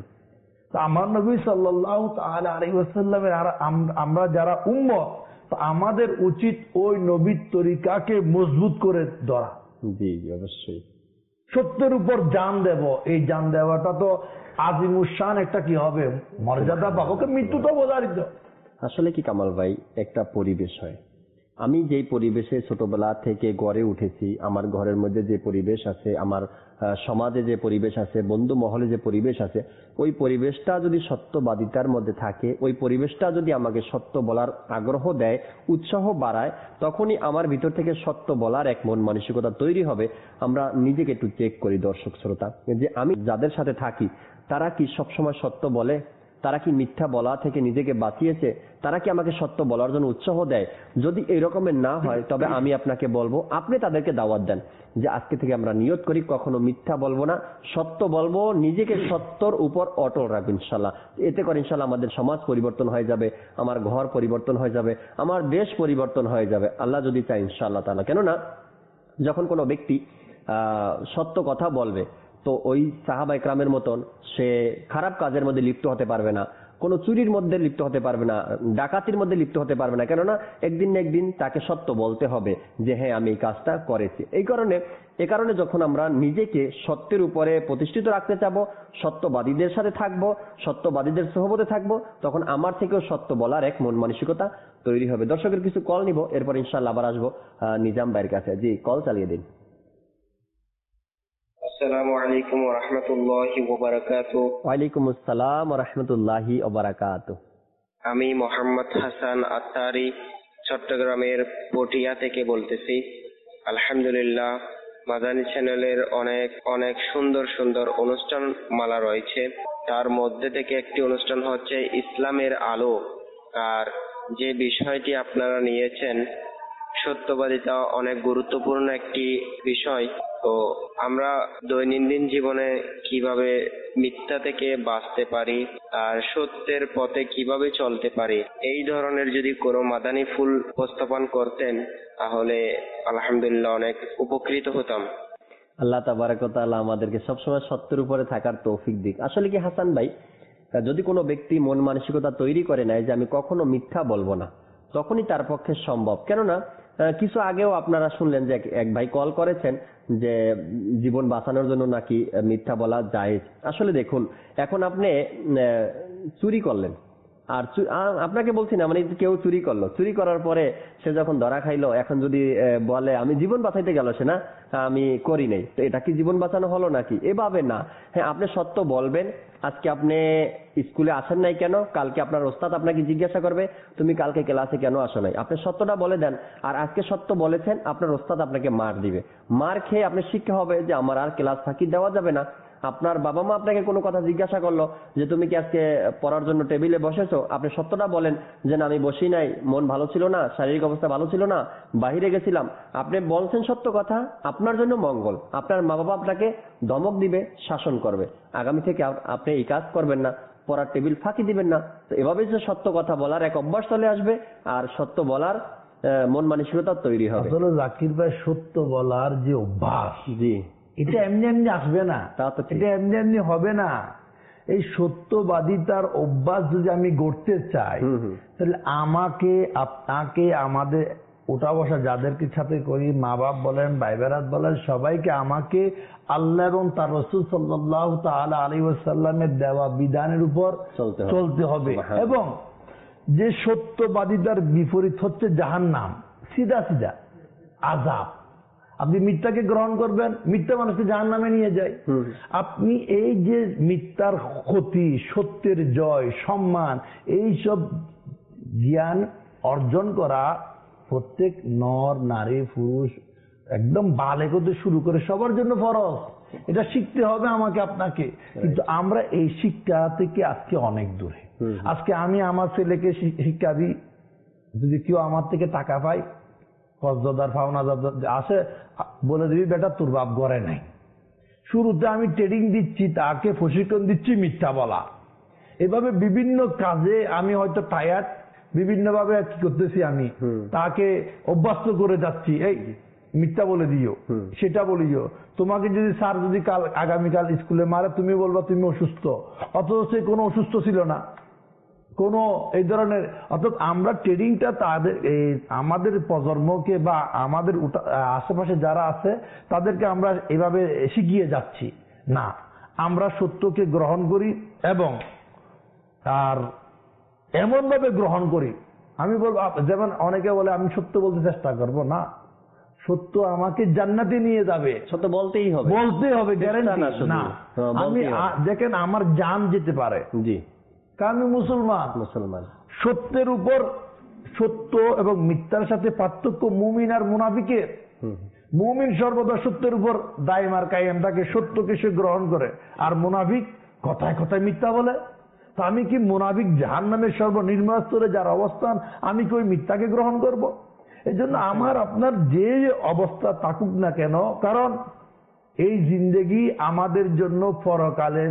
আমার নবী সাল্লাল্লাহু তাআলা আলাইহি ওয়াসাল্লামের আমরা যারা উম্মত, আমাদের উচিত ওই নবীর তরিকাকে মজবুত করে ধরা। জি অবশ্যই, সত্যের উপর জান দেব। এই জান দেওয়াটা তো আজিমুশান একটা কি হবে, মর্যাদা পাবো, মৃত্যু তো অবধারিত। আসলে কি কামাল ভাই, একটা পরিবেশ হয়। আমি যেই পরিবেশে ছোটবেলা থেকে গড়ে উঠেছি, আমার ঘরের মধ্যে যে পরিবেশ আছে, আমার সমাজে যে পরিবেশ আছে, বন্ধু মহলে যে পরিবেশ আছে, ওই পরিবেশটা যদি সত্যবাদিতার মধ্যে থাকে, ওই পরিবেশটা যদি আমাকে সত্য বলার আগ্রহ দেয়, উৎসাহ বাড়ায়, তখনই আমার ভিতর থেকে সত্য বলার এক মন মানসিকতা তৈরি হবে। আমরা নিজেকে একটু চেক করি দর্শক শ্রোতা, যে আমি যাদের সাথে থাকি তারা কি সবসময় সত্য বলে, তারা কি মিথ্যা বলা থেকে নিজেকে বাঁচিয়েছে, তারা কি আমাকে সত্য বলার জন্য উৎসাহ দেয়। যদি এই রকমের না হয়, তবে আমি আপনাকে বলবো আপনি তাদেরকে দাওয়াত দেন যে আজকে থেকে আমরা নিয়ত করি কখনো মিথ্যা বলবো না, সত্য বলবো, নিজেকে সত্যর উপর অটল রাখবো ইনশাল্লাহ। এতে করে ইনশাল্লাহ আমাদের সমাজ পরিবর্তন হয়ে যাবে, আমার ঘর পরিবর্তন হয়ে যাবে, আমার দেশ পরিবর্তন হয়ে যাবে, আল্লাহ যদি চাই ইনশাআল্লাহ তাআলা। কেননা যখন কোনো ব্যক্তি আহ সত্য কথা বলবে, তো ওই সাহাবা ইকরামের মতন সে খারাপ কাজের মধ্যে লিপ্ত হতে পারবে না, কোনো চুরির মধ্যে লিপ্ত হতে পারবে না, ডাকাতির মধ্যে লিপ্ত হতে পারবে না। কেননা একদিন না একদিন তাকে সত্য বলতে হবে যে হ্যাঁ আমি এই কাজটা করেছি। এই কারণে এ কারণে যখন আমরা নিজেকে সত্যের উপরে প্রতিষ্ঠিত রাখতে চাবো, সত্যবাদীদের সাথে থাকবো, সত্যবাদীদের সোহবতে থাকবো, তখন আমার থেকেও সত্য বলার এক মন মানসিকতা তৈরি হবে। দর্শকের কিছু কল নিব, এরপর ইনশাআল্লাহ আবার আসবো নিজাম ভাইয়ের কাছে। জি, কল চালিয়ে দিন। আসসালামু আলাইকুম ওয়া রাহমাতুল্লাহি ওয়া বারাকাতুহু। ওয়ালাইকুম আসসালাম ওয়া রাহমাতুল্লাহি ওয়া বারাকাতুহু। আমি মোহাম্মদ হাসান আত্তারি চট্টগ্রামের পটিয়া থেকে বলতেছি। আলহামদুলিল্লাহ, মাদানী চ্যানেলের অনেক অনেক সুন্দর সুন্দর অনুষ্ঠান মালা রয়েছে। তার মধ্যে থেকে একটি অনুষ্ঠান হচ্ছে ইসলামের আলো। আর যে বিষয়টি আপনারা নিয়েছেন, সত্যবাদিতা অনেক গুরুত্বপূর্ণ একটি বিষয়। তো আমরা দৈনন্দিন জীবনে কিভাবে মিথ্যা থেকে বাঁচতে পারি আর সত্যের পথে কিভাবে চলতে পারি, এই ধরনের যদি কোনো মাদানী ফুল উপস্থাপন করতেন তাহলে আলহামদুলিল্লাহ অনেক উপকৃত হতাম। আল্লাহ তাবারক ওয়া তাআলা আমাদেরকে সবসময় সত্যের উপরে থাকার তৌফিক দিক। আসলে কি হাসান ভাই, যদি কোনো ব্যক্তি মন মানসিকতা তৈরি করে নেয় যে আমি কখনো মিথ্যা বলবো না, তখনই তার পক্ষে সম্ভব। কেননা কিছু আগেও আপনারা শুনলেন যে এক ভাই কল করেছেন যে জীবন বাঁচানোর জন্য নাকি মিথ্যা বলা জায়েজ। আসলে দেখুন, এখন আপনি চুরি করলেন, আর আপনাকে বলছি না মানে কেউ চুরি করলো, চুরি করার পরে সে যখন ধরা খাইলো, এখন যদি বলে আমি জীবন বাঁচাইতে গেল সে না আমি করি নাই, তো এটা কি জীবন বাঁচানো হলো নাকি? এভাবে না। হ্যাঁ, আপনি সত্য বলবেন। আজকে আপনি স্কুলে আসেন নাই কেন, কালকে আপনার ওস্তাদ আপনাকে জিজ্ঞাসা করবে তুমি কালকে ক্লাসে কেন আসো নাই, আপনি সত্যটা বলে দেন। আর আজকে সত্য বলেছেন, আপনার ওস্তাদ আপনাকে মার দিবে, মার খেয়ে আপনি শিক্ষা হবে যে আমার আর ক্লাস ফাঁকি দেওয়া যাবে না। আপনার বাবা মা আপনাকে কোনো কথা জিজ্ঞাসা করলো যে তুমি কি আজকে পড়ার জন্য টেবিলে বসেছো, আপনি সত্যটা বলেন যে না আমি বসি নাই, মন ভালো ছিল না, শারীরিক অবস্থা ভালো ছিল না, বাহিরে গেছিলাম। আপনি বলছেন সত্য কথা, আপনার জন্য মঙ্গল। আপনার মা বাবা আপনাকে ধমক দিবে, শাসন করবে, আগামী থেকে আপনি এই কাজ করবেন না, পড়ার টেবিল ফাঁকি দিবেন না। তো এভাবে যে সত্য কথা বলার এক অভ্যাস চলে আসবে আর সত্য বলার মন মানসিকতা তৈরি হবে। আসলে জাকির ভাই, সত্য বলার যে অভ্যাস, জি, এটা এমনি এমনি আসবে না, এটা এমনি এমনি হবে না। এই সত্যবাদিতার অভ্যাস যদি আমি গড়তে চাই, তাহলে আমাকে আপনাকে আমাদের উঠা বসা যাদেরকে সাথে করি, মা বাপ বলেন, ভাই বেরাত বলেন, সবাইকে আমাকে আল্লাহ এবং তার রাসূল সাল্লাল্লাহু তাআলা আলাইহি ওয়াসাল্লামের দেওয়া বিধানের উপর চলতে হবে। এবং যে সত্যবাদিতার বিপরীত হচ্ছে জাহান্নাম, সিধা সিধা আযাব। আপনি মিথ্যাকে গ্রহণ করবেন, মিথ্যা মানুষকে জাহান্নামে নিয়ে যায়। আপনি এই যে মিথ্যার ক্ষতি, সত্যের জয়, সম্মান, এই সব জ্ঞান অর্জন করা প্রত্যেক নর নারী পুরুষ একদম বালেগ হতে শুরু করে সবার জন্য ফরজ। এটা শিখতে হবে আমাকে আপনাকে। কিন্তু আমরা এই শিক্ষা থেকে আজকে অনেক দূরে। আজকে আমি আমার ছেলেকে শিক্ষা দিই, যদি কেউ আমার থেকে টাকা পায়, কসদার ফাওনাদার আসে, বলে দিবি বেটা তোর বাপ ঘরে নাই। শুরুতে আমি ট্রেনিং দিচ্ছি, তাকে প্রশিক্ষণ দিচ্ছি মিথ্যা বলা। এভাবে বিভিন্ন কাজে আমি হয়তো টায়ার্ড, বিভিন্ন ভাবে কি করতেছি, আমি তাকে অভ্যস্ত করে যাচ্ছি, এই মিথ্যা বলে দিও, সেটা বলিও। তোমাকে যদি স্যার যদি কাল আগামীকাল স্কুলে মারে, তুমি বলবা তুমি অসুস্থ, অথচ সে কোনো অসুস্থ ছিল না, কোনো এই ধরনের। অর্থাৎ আমরা ট্রেনিংটা তাদের আমাদের প্রজন্মকে বা আমাদের আশেপাশে যারা আছে তাদেরকে আমরা এভাবে শিখিয়ে যাচ্ছি না। আমরা সত্যকে গ্রহণ করি এবং তার এমন ভাবে গ্রহণ করি। আমি বলবো, যেমন অনেকে বলে আমি সত্য বলতে চেষ্টা করব না, সত্য আমাকে জান্নাতে নিয়ে যাবে, সত্য বলতেই হবে, বলতেই হবে, গ্যারান্টি না। আমি দেখেন আমার জান যেতে পারে, জি, কারণ আমি মুসলমান। মুসলমান সত্যের উপর, সত্য এবং মিথ্যার সাথে পার্থক্য মুমিন আর মুনাফিকের। মুমিন সর্বদা সত্যের উপর দায়ম আর কায়েম থাকে, সত্যকে সে গ্রহণ করে। আর মুনাফিক কথায় কথায় মিথ্যা বলে। তো আমি কি মুনাফিক জাহান্নামের সর্বনিম্ন স্তরে যার অবস্থান, আমি কি ওই মিথ্যাকে গ্রহণ করব? এই জন্য আমার আপনার যে অবস্থা থাকুক না কেন, কারণ এই জিন্দেগি আমাদের জন্য পরকালের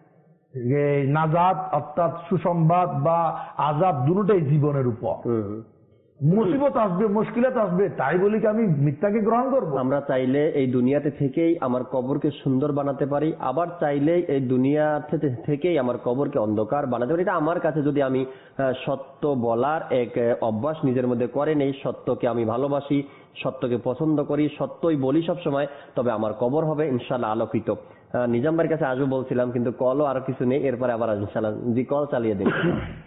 নাজাত অর্থাৎ সুসংবাদ বা আযাব দুটোটাই জীবনের উপর। মুসিবত আসবে, মুশকিলাত আসবে, তাই বলি কি আমি মিথ্যাকে গ্রহণ করব? আমরা চাইলে এই দুনিয়াতে থেকেই আমার কবরকে সুন্দর বানাতে পারি, আবার চাইলে এই দুনিয়াতে থেকেই আমার কবরকে অন্ধকার বানাতে পারি। এটা আমার কাছে, যদি আমি সত্য বলার এক অভ্যাস নিজের মধ্যে করে নেই, সত্যকে আমি ভালোবাসি, সত্যকে পছন্দ করি, সত্যই বলি সব সময়, তবে আমার কবর হবে ইনশাআল্লাহ আলোকিত। নিজাম ভাইয়ের কাছে আজও বলছিলাম, কিন্তু কলও আর কিছু নেই, এরপরে আবার ইনশাআল্লাহ জি কল চালিয়ে দিন।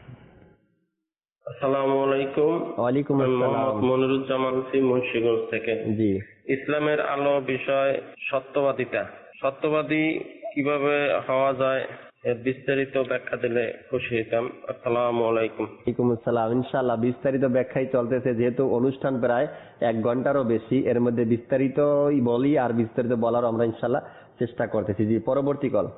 আসসালামু আলাইকুম। ওয়ালাইকুম আসসালাম। মনিরুজ্জামান মুন্সিগঞ্জ থেকে। জি, ইসলামের আলো বিষয় সত্যবাদিতা, সত্যবাদী কিভাবে হওয়া যায় এর বিস্তারিত ব্যাখ্যা দিলে খুশি হতাম। আসসালামু আলাইকুম। ওয়ালাইকুম আসসালাম। ইনশাআল্লাহ বিস্তারিত ব্যাখ্যাই চলতেছে, যেহেতু অনুষ্ঠান প্রায় এক ঘন্টারও বেশি, এর মধ্যে বিস্তারিতই বলি আর বিস্তারিত বলার আমরা ইনশাআল্লাহ চেষ্টা করতেছি। জি, পরবর্তী কল।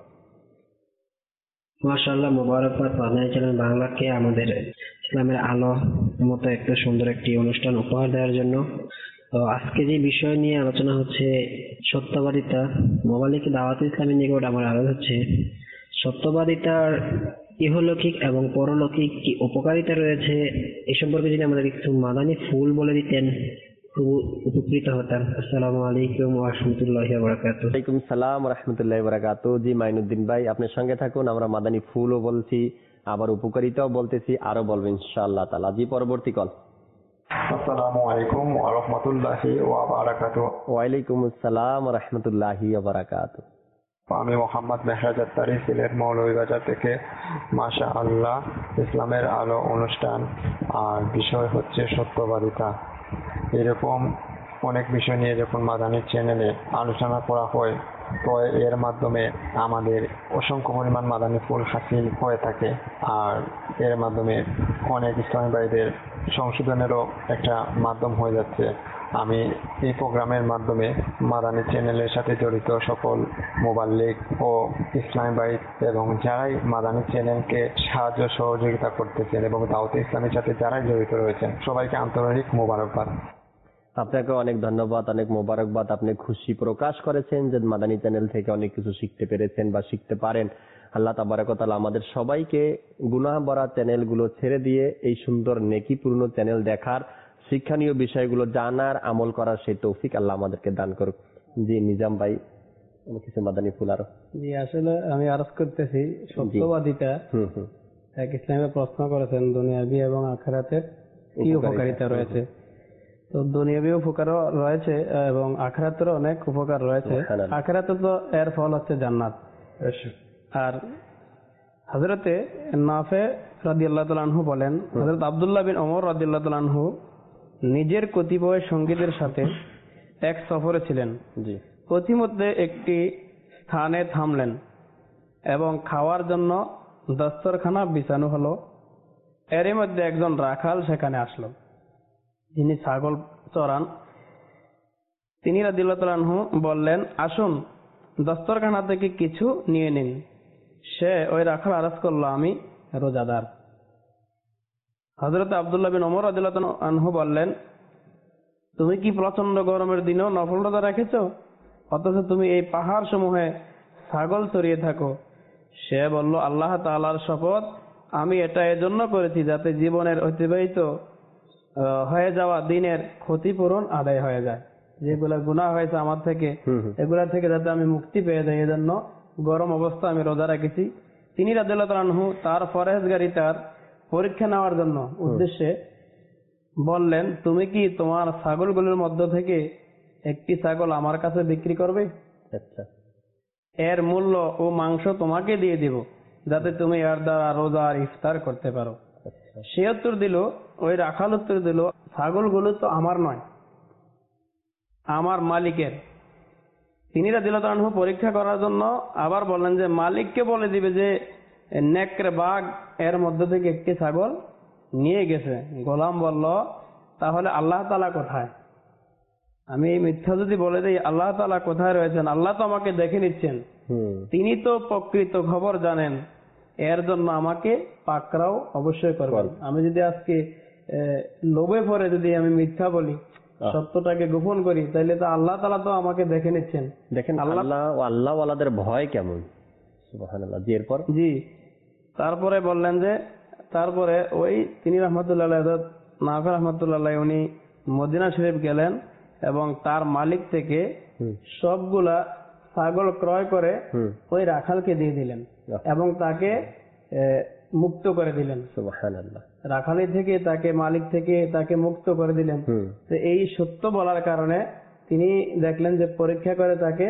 মাশাআল্লাহ, মোবারকবাদ মাদানী চ্যানেল বাংলাকে আমাদের ইসলামের আলো মতো একটা সুন্দর একটি অনুষ্ঠান উপহার দেওয়ার জন্য। তো আজকে যে বিষয় নিয়ে আলোচনা হচ্ছে সত্যবাদিতা, মোবালিক দাওয়াত ইসলামের নিকট আমার আলোচনা হচ্ছে সত্যবাদিতার ইহলৌকিক এবং পরলৌকিক কি উপকারিতা রয়েছে, এই সম্পর্কে যদি আমাদের কিছু মাদানী ফুল বলে দিতেন খুব উপকৃত হতাম। আসসালামু আলাইকুম ওয়া রাহমাতুল্লাহি ওয়া বারাকাতুহু। ওয়ালাইকুম সালাম ওয়া রাহমাতুল্লাহি ওয়া বারাকাতুহু। জি মাইনুদ্দিন ভাই, আপনার সঙ্গে থাকুন। আমরা মাদানী ফুলও বলছি, আবার উপকারিতাও বলতেছি, আরো বলবো ইনশাআল্লাহ তাআলা। জি, পরবর্তী কল। আসসালামু আলাইকুম ওয়া রাহমাতুল্লাহি ওয়া বারাকাতুহু। ওয়ালাইকুম আসসালাম ওয়া রাহমাতুল্লাহি ওয়া বারাকাতুহু। আমি মোহাম্মদ মেহরাজ আত্তারি, সিলেট মৌলভীবাজার থেকে। মাশাআল্লাহ, ইসলামের আলো অনুষ্ঠান আর বিষয় হচ্ছে সত্যবাদিতা। এরকম অনেক বিষয় নিয়ে যখন মাদানী চ্যানেলে আলোচনা করা হয়, তো এর মাধ্যমে আমাদের অসংখ্য পরিমাণ মাদানী ফুল হাসিল হয়ে থাকে। আর এর মাধ্যমে অনেক ইসলামী ভাইদের সংশোধনেরও একটা মাধ্যম হয়ে যাচ্ছে। আমি এই প্রোগ্রামের মাধ্যমে মাদানী চ্যানেলের সাথে জড়িত সকল মুবাল্লিগ ও ইসলামী ভাই এবং যারাই মাদানী চ্যানেলকে সাহায্য সহযোগিতা করতেছেন এবং দাওয়াতে ইসলামের সাথে যারাই জড়িত রয়েছেন, সবাইকে আন্তরিক মোবারকবাদ। আপনাকে অনেক ধন্যবাদ, অনেক মোবারকবাদ। আপনি খুশি প্রকাশ করেছেন যে মাদানী চ্যানেল থেকে অনেক কিছু শিখতে পেরেছেন বা শিখতে পারেন। আল্লাহ তাবারক ওয়া তাআলা আমাদের সবাইকে গুনাহ ভরা চ্যানেলগুলো ছেড়ে দিয়ে এই সুন্দর নেকিপূর্ণ চ্যানেল দেখার, শিক্ষণীয় বিষয়গুলো জানার, আমল করার সেই তৌফিক আল্লাহ আমাদেরকে দান করুক। জি নিজাম ভাই, কিছু মাদানী ফুল আরো। জি, আসলে আমি আরজ করতেছি সত্যবাদিতা এক ইসলামে প্রশ্ন করেছেন দুনিয়াবি এবং আখিরাতের কি উপকারিতা রয়েছে। তো দুনিয়াবী উপকারও রয়েছে এবং আখিরাতেরও অনেক উপকার রয়েছে। আখিরাতে তো এর ফল হচ্ছে জান্নাত। আর হযরতে নাফে রাদিয়াল্লাহু তাআলা আনহু বলেন, হযরত আব্দুল্লাহ বিন ওমর রাদিয়াল্লাহু তাআলা আনহু নিজের কতিপয় সঙ্গীদের সাথে এক সফরে ছিলেন। পথিমধ্যে একটি স্থানে থামলেন এবং খাওয়ার জন্য দস্তরখানা বিছানো হলো। এরই মধ্যে একজন রাখাল সেখানে আসলো, যিনি ছাগল চরান। তিনি রাদিয়াল্লাহু তাআলা আনহু বললেন, আসুন দস্তরখানা থেকে কিছু নিয়ে নিন। সে ওই রাখাল আরজ করলো, আমি রোজাদার। হযরত আব্দুল্লাহ বিন ওমর রাদিয়াল্লাহু তাআলা আনহু বললেন, তুমি কি প্রচন্ড গরমের দিনেও নফল রোজা রেখেছ, অথচ তুমি এই পাহাড় সমূহে ছাগল চড়িয়ে থাকো? সে বলল, আল্লাহ তাআলার শপথ, আমি এটা এজন্য করেছি যাতে জীবনের অতিবাহিত হয়ে যাওয়া দিনের ক্ষতিপূরণ আদায় হয়ে যায়। যেগুলা গুনাহ হয়েছে আমার থেকে, এগুলা থেকে যাতে আমি মুক্তি পেয়ে যাই, এজন্য গরম অবস্থা আমি রোজা রেখেছি। তিনি রাদিয়াল্লাহু তাআলা আনহু তার পরহেজগারিতার পরীক্ষা নেওয়ার জন্য উদ্দেশ্যে বললেন, তুমি কি তোমার ছাগলগুলোর মধ্য থেকে একটি ছাগল আমার কাছে বিক্রি করবে? আচ্ছা, এর মূল্য ও মাংস তোমাকে দিয়ে দিব, যাতে তুমি এর দ্বারা রোজা আর ইফতার করতে পারো। সে উত্তর দিল, ওই রাখাল উত্তর দিল, ছাগলগুলো তো আমার নয়, আমার মালিকের। তিনি রাদিয়াল্লাহু তাআলা আনহু পরীক্ষা করার জন্য আবার বললেন যে মালিককে বলে দিবে যে নেকড়ে বাঘ এর মধ্যে থেকে একটি ছাগল নিয়ে গেছে। গোলাম বলল, তাহলে আল্লাহ তাআলা কোথায়? আমি এই মিথ্যা যদি বলে দিই আল্লাহ তাআলা কোথায় রয়েছেন, আল্লাহ তো আমাকে দেখে নিচ্ছেন, তিনি তো প্রকৃত খবর জানেন, এর জন্য আমাকে পাকড়াও অবশ্যই করবেন। আমি যদি আজকে লোভে পড়ে যদি আমি মিথ্যা বলি, সত্যটাকে গোপন করি, তাহলে তো আল্লাহ তাআলা তো আমাকে দেখে নিচ্ছেন। দেখেন আল্লাহ আল্লাহ ওয়ালাদের ভয় কেমন, সুবহানাল্লাহ। জি, এরপর জি তারপরে বললেন যে তারপরে ওই তিনি রহমতুল্লাহ আলাইহি নাফে রহমতুল্লাহ আলাইহি উনি মদিনা শরীফ গেলেন এবং তার মালিক থেকে সবগুলা ছাগল ক্রয় করে ওই রাখালকে দিয়ে দিলেন এবং তাকে মুক্ত করে দিলেন। সুবহানাল্লাহ। রাখালি থেকে তাকে মালিক থেকে তাকে মুক্ত করে দিলেন। তো এই সত্য বলার কারণে তিনি দেখলেন যে পরীক্ষা করে তাকে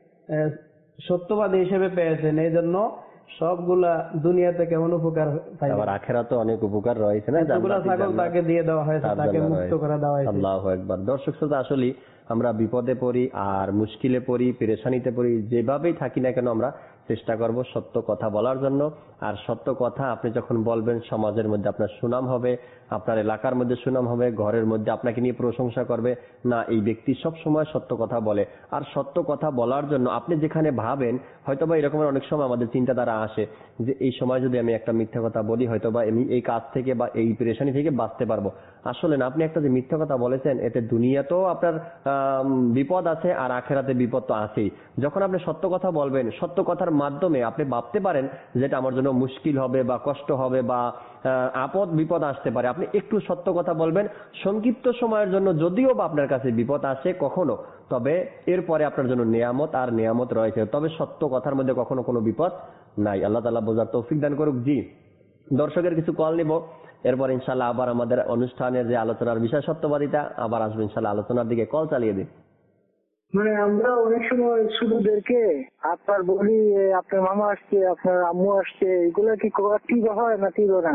সত্যবাদী হিসেবে পেয়েছেন, এই জন্য সবগুলা দুনিয়াতে কেমন উপকার পাই, আবার আখিরাতে অনেক উপকার রয়েছে না, সবগুলা ছাগল তাকে দিয়ে দেওয়া হয়েছে, তাকে মুক্ত করে দেওয়া হয়েছে। আল্লাহু আকবার। দর্শক শ্রোতা, আসলে আমরা বিপদে পড়ি আর মুশকিলে পড়ি, পেরেশানিতে পড়ি, যেভাবেই থাকি না কেন আমরা চেষ্টা করব সত্য কথা বলার জন্য। আর সত্য কথা আপনি যখন বলবেন, সমাজের মধ্যে আপনার সুনাম হবে, আপনার এলাকার মধ্যে সুনাম হবে, ঘরের মধ্যে আপনাকে নিয়ে প্রশংসা করবে, না এই ব্যক্তি সব সময় সত্য কথা বলে। আর সত্য কথা বলার জন্য আপনি যেখানে ভাবেন, হয়তোবা এরকমের অনেক সময় আমাদের চিন্তাধারা আসে যে এই সময় যদি আমি একটা মিথ্যা কথা বলি, হয়তোবা আমি এই কাজ থেকে বা এই পেরেশানি থেকে বাঁচতে পারবো। আসলে না, আপনি একটা যে মিথ্যা কথা বলেছেন, এতে দুনিয়াতেও আপনার বিপদ আছে আর আখেরাতে বিপদ তো আছেই। যখন আপনি সত্য কথা বলবেন, সত্য কথার মাধ্যমে আপনি ভাবতে পারেন যেটা আমার জন্য মুশকিল হবে বা কষ্ট হবে বা আপদ বিপদ আসতে পারে, আপনি একটু সত্য কথা বলবেন, সংক্ষিপ্ত সময়ের জন্য যদিও বা আপনার কাছে বিপদ আসে কখনো, তবে এরপরে আপনার জন্য নিয়ামত আর নিয়ামত রয়েছে। তবে সত্য কথার মধ্যে কখনো কোনো বিপদ নাই। আল্লাহ তাআলা বোঝার তৌফিক দান করুক। জি, দর্শকের কিছু কল নিব, এরপর ইনশাআল্লাহ আবার আমাদের অনুষ্ঠানের যে আলোচনার বিষয় সত্যবাদিতা আবার আসবে ইনশাআল্লাহ। আলোচনার দিকে কল চালিয়ে দিন। মানে আমরা অনেক সময় শুধুদেরকে আপনার বলি, আপনার মামা আসছে, আপনার আম্মু আসছে, এগুলো কি ঠিক হয় না ঠিক না?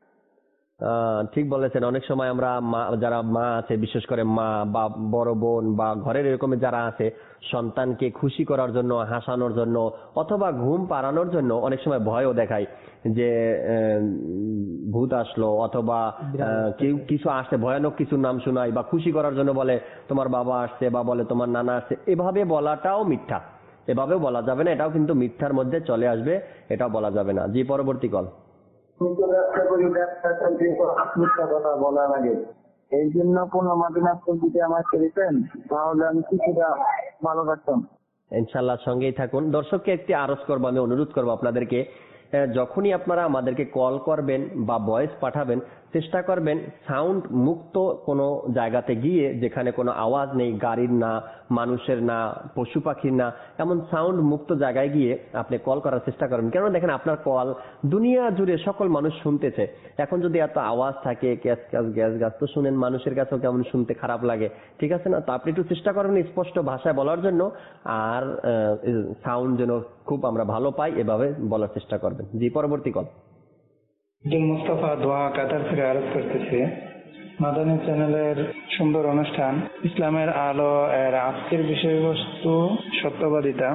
ঠিক বলেছেন। অনেক সময় আমরা যারা মা আছে, বিশেষ করে মা বা বড় বোন বা ঘরের এরকম যারা আছে, সন্তানকে খুশি করার জন্য, হাসানোর জন্য অথবা ঘুম পাড়ানোর জন্য অনেক সময় ভয়ও দেখায় যে ভূত আসলো অথবা কেউ কিছু আসছে, ভয়ানক কিছু নাম শোনায় বা খুশি করার জন্য বলে তোমার বাবা আসছে বা বলে তোমার নানা আসছে। এভাবে বলাটাও মিথ্যা, এভাবেও বলা যাবে না, এটাও কিন্তু মিথ্যার মধ্যে চলে আসবে, এটাও বলা যাবে না। জি, পরবর্তী কল। ব্যবসা করি, ব্যবসা মিথ্যা কথা বলার আগে এই জন্য কোনো মাদিনাথ যদি আমাকে দিতেন তাহলে আমি কিছুটা ভালো থাকতাম। ইনশাআল্লাহ সঙ্গেই থাকুন। দর্শককে একটি আরজ করবো, আমি অনুরোধ করবো আপনাদেরকে, যখনই আপনারা আমাদেরকে কল করবেন বা ভয়েস পাঠাবেন, চেষ্টা করবেন সাউন্ড মুক্ত কোনো জায়গাতে গিয়ে, যেখানে কোনো আওয়াজ নেই, গাড়ির না, মানুষের না, পশু পাখির না, এমন সাউন্ড মুক্ত জায়গায় গিয়ে আপনি কল করার চেষ্টা করবেন। কেন দেখেন আপনার কল দুনিয়া জুড়ে সকল মানুষ শুনতেছে। এখন যদি এত আওয়াজ থাকে, গ্যাস গ্যাস গ্যাস গ্যাস, তো শুনেন মানুষের কাছেও কেমন শুনতে খারাপ লাগে, ঠিক আছে না? তো আপনি একটু চেষ্টা করবেন স্পষ্ট ভাষায় বলার জন্য, আর সাউন্ড যেন খুব আমরা ভালো পাই এভাবে বলার চেষ্টা করবেন। জি, পরবর্তী কল। মুস্তাফা দোয়া কাতার থেকে আরজ করতেছি। মাদানী চ্যানেলের সুন্দর অনুষ্ঠান ইসলামের আলো এর আজকের বিষয়বস্তু সত্যবাদিতা।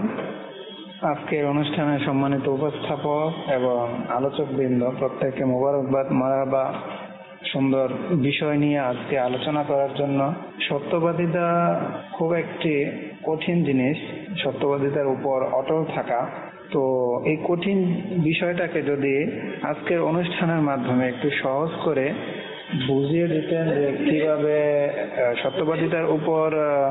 আজকের অনুষ্ঠানে সম্মানিত উপস্থাপক এবং আলোচক বৃন্দ প্রত্যেককে মোবারকবাদ, মারহাবা। সুন্দর বিষয় নিয়ে আজকে আলোচনা করার জন্য। সত্যবাদিতা খুব একটি কঠিন জিনিস, সত্যবাদিতার উপর অটল থাকা। তো এই কঠিন বিষয়টাকে যদি আজকের অনুষ্ঠানের মাধ্যমে একটু সহজ করে বুঝিয়ে দিতেন যে কিভাবে সত্যবাদিতার উপর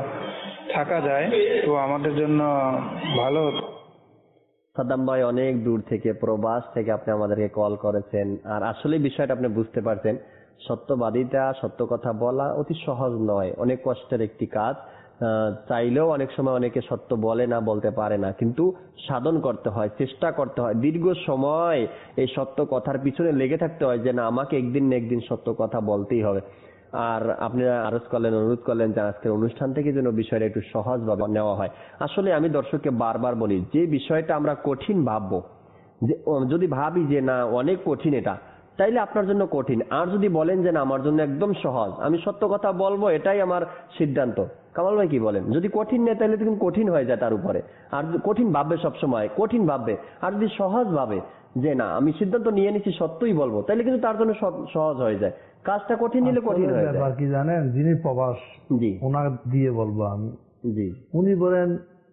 থাকা যায়, তো আমাদের জন্য ভালো হতো। সাদ্দাম ভাই অনেক দূর থেকে, প্রবাস থেকে আপনি আমাদেরকে কল করেছেন, আর আসলে বিষয়টা আপনি বুঝতে পারছেন। সত্যবাদিতা, সত্য কথা বলা অতি সহজ নয়, অনেক কষ্টের একটি কাজ। চাইলেও অনেক সময় অনেকে সত্য বলে না, বলতে পারে না, কিন্তু সাধন করতে হয়, চেষ্টা করতে হয়, দীর্ঘ সময় এই সত্য কথার পিছনে লেগে থাকতে হয় যে না, আমাকে একদিন না একদিন সত্য কথা বলতেই হবে। আর আপনি আরজ করলেন, অনুরোধ করলেন যে আজকের অনুষ্ঠান থেকে যেন বিষয়টা একটু সহজভাবে নেওয়া হয়। আসলে আমি দর্শককে বারবার বলি, যে বিষয়টা আমরা কঠিন ভাববো, যে যদি ভাবি যে না অনেক কঠিন এটা, তাইলে আপনার জন্য কঠিন। আর যদি বলেন যে না আমার জন্য একদম সহজ, আমি সত্য কথা বলবো, এটাই আমার সিদ্ধান্ত, কামাল ভাই কি বলেন? যদি কঠিন নেই তাহলে কিন্তু কঠিন হয়ে যায় তার উপরে, আর কঠিন ভাববে, সবসময় কঠিন ভাববে। আর যদি সহজ ভাবে যে না আমি সিদ্ধান্ত নিয়ে নিচ্ছি, সত্যই বলবো, তাহলে কিন্তু তার জন্য সহজ হয়ে যায়। কাজটা কঠিন নিলে কঠিন হয়ে যায়। ব্যাপার কি জানেন, যিনি প্রবাস, জি ওনার দিয়ে বলবো আমি। জি, উনি বলেন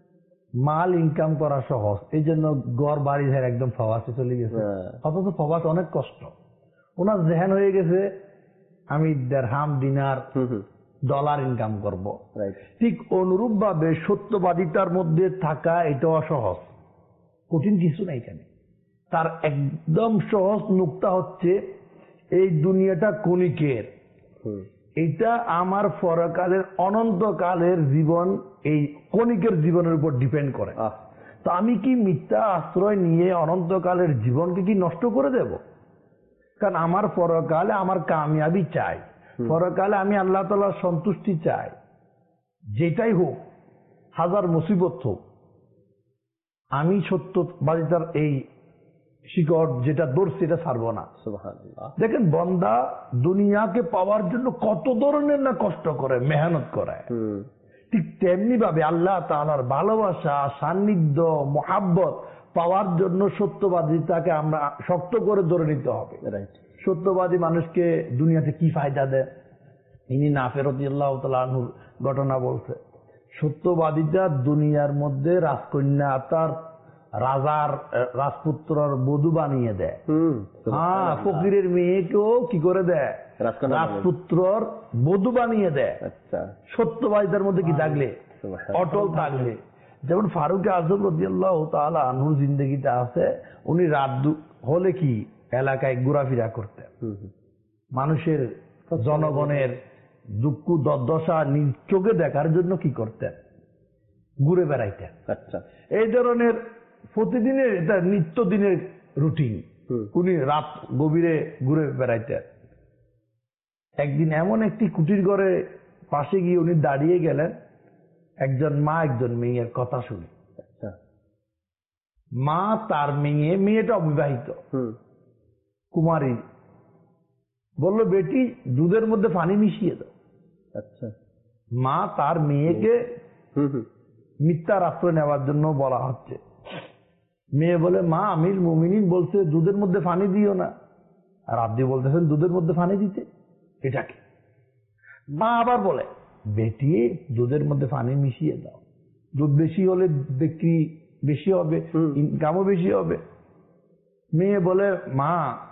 মাল ইনকাম করা সহজ, এই জন্য গড় বাড়ি ঝেড়ে একদম প্রবাসে চলে গেছে। অথচ প্রবাস অনেক কষ্ট। ওনার জেহান হয়ে গেছে আমি দেড়হাম, দিনার, ডলার ইনকাম করব। ঠিক অনুরূপ ভাবে সত্যবাদিতার মধ্যে থাকা এটাও সহজ, কঠিন কিছু নাই এখানে। তার একদম সহজ নুকতা হচ্ছে এই দুনিয়াটা ক্ষণিকের, এটা আমার পরকালের অনন্তকালের জীবন এই ক্ষণিকের জীবনের উপর ডিপেন্ড করে। তো আমি কি মিথ্যা আশ্রয় নিয়ে অনন্তকালের জীবনকে কি নষ্ট করে দেব? কারণ আমার পরকালে আমার কামিয়াবি চাই, পরকালে আমি আল্লাহ তাআলার সন্তুষ্টি চাই। যেটাই হোক, হাজার মুসিবত হোক, আমি সত্যবাদিতার এই শিকড় যেটা ধরছি এটা ছাড়বো না। দেখেন বান্দা দুনিয়াকে পাওয়ার জন্য কত ধরনের না কষ্ট করে, মেহনত করে, ঠিক তেমনি ভাবে আল্লাহ তাআলার ভালোবাসা, সান্নিধ্য, মোহাব্বত পাওয়ার জন্য সত্যবাদিতাকে আমরা শক্ত করে ধরে নিতে হবে। সত্যবাদী মানুষকে দুনিয়াতে কি ফায়দা দেয়? ইনি নাফে রাদিয়াল্লাহু তাআলা আনহুর ঘটনা বলছে, সত্যবাদিতা দুনিয়ার মধ্যে রাজকন্যা তার রাজার রাজপুত্রর বধূ বানিয়ে দেয়। হ্যাঁ, ফকিরের মেয়েকেও কি করে দেয়? রাজপুত্রর বধূ বানিয়ে দেয়। সত্যবাদিতার মধ্যে কি থাকলে, অটল থাকলে। যেমন ফারুক আজম রাদিয়াল্লাহু তাআলা আনহুর জিন্দেগিতে আছে, উনি রাত হলে কি এলাকায় ঘোরাফেরা করতেন, মানুষের জনগণের দুঃখ দুর্দশা নিজ চোখে দেখার জন্য কি করতেন? ঘুরে বেড়াইতেন। আচ্ছা, এই ধরনের প্রতিদিনের এটা নিত্যদিনের রুটিন। উনি রাত গভীরে ঘুরে বেড়াইতেন। একদিন এমন একটি কুটির ঘরে পাশে গিয়ে উনি দাঁড়িয়ে গেলেন, একজন মা একজন মেয়ের কথা শুনে। মা তার মেয়ে, মেয়েটা অবিবাহিত কুমারী, বলল বেটি দুধের মধ্যে পানি মিশিয়ে দাও। আচ্ছা, মা তার মেয়েকে মিথ্যার আশ্রয় নেওয়ার জন্য বলা হচ্ছে। মেয়ে বলে মা আমির মুমিনিন বলছে দুধের মধ্যে পানি দিও না, আর আপনি বলতেছেন দুধের মধ্যে পানি দিতে, এটা কি? মা আবার বলে বেটি দুধের মধ্যে পানি মিশিয়ে দাও, দুধ বেশি হলে বিক্রি বেশি হবে, ইনকামও বেশি হবে। মেয়ে বলে মা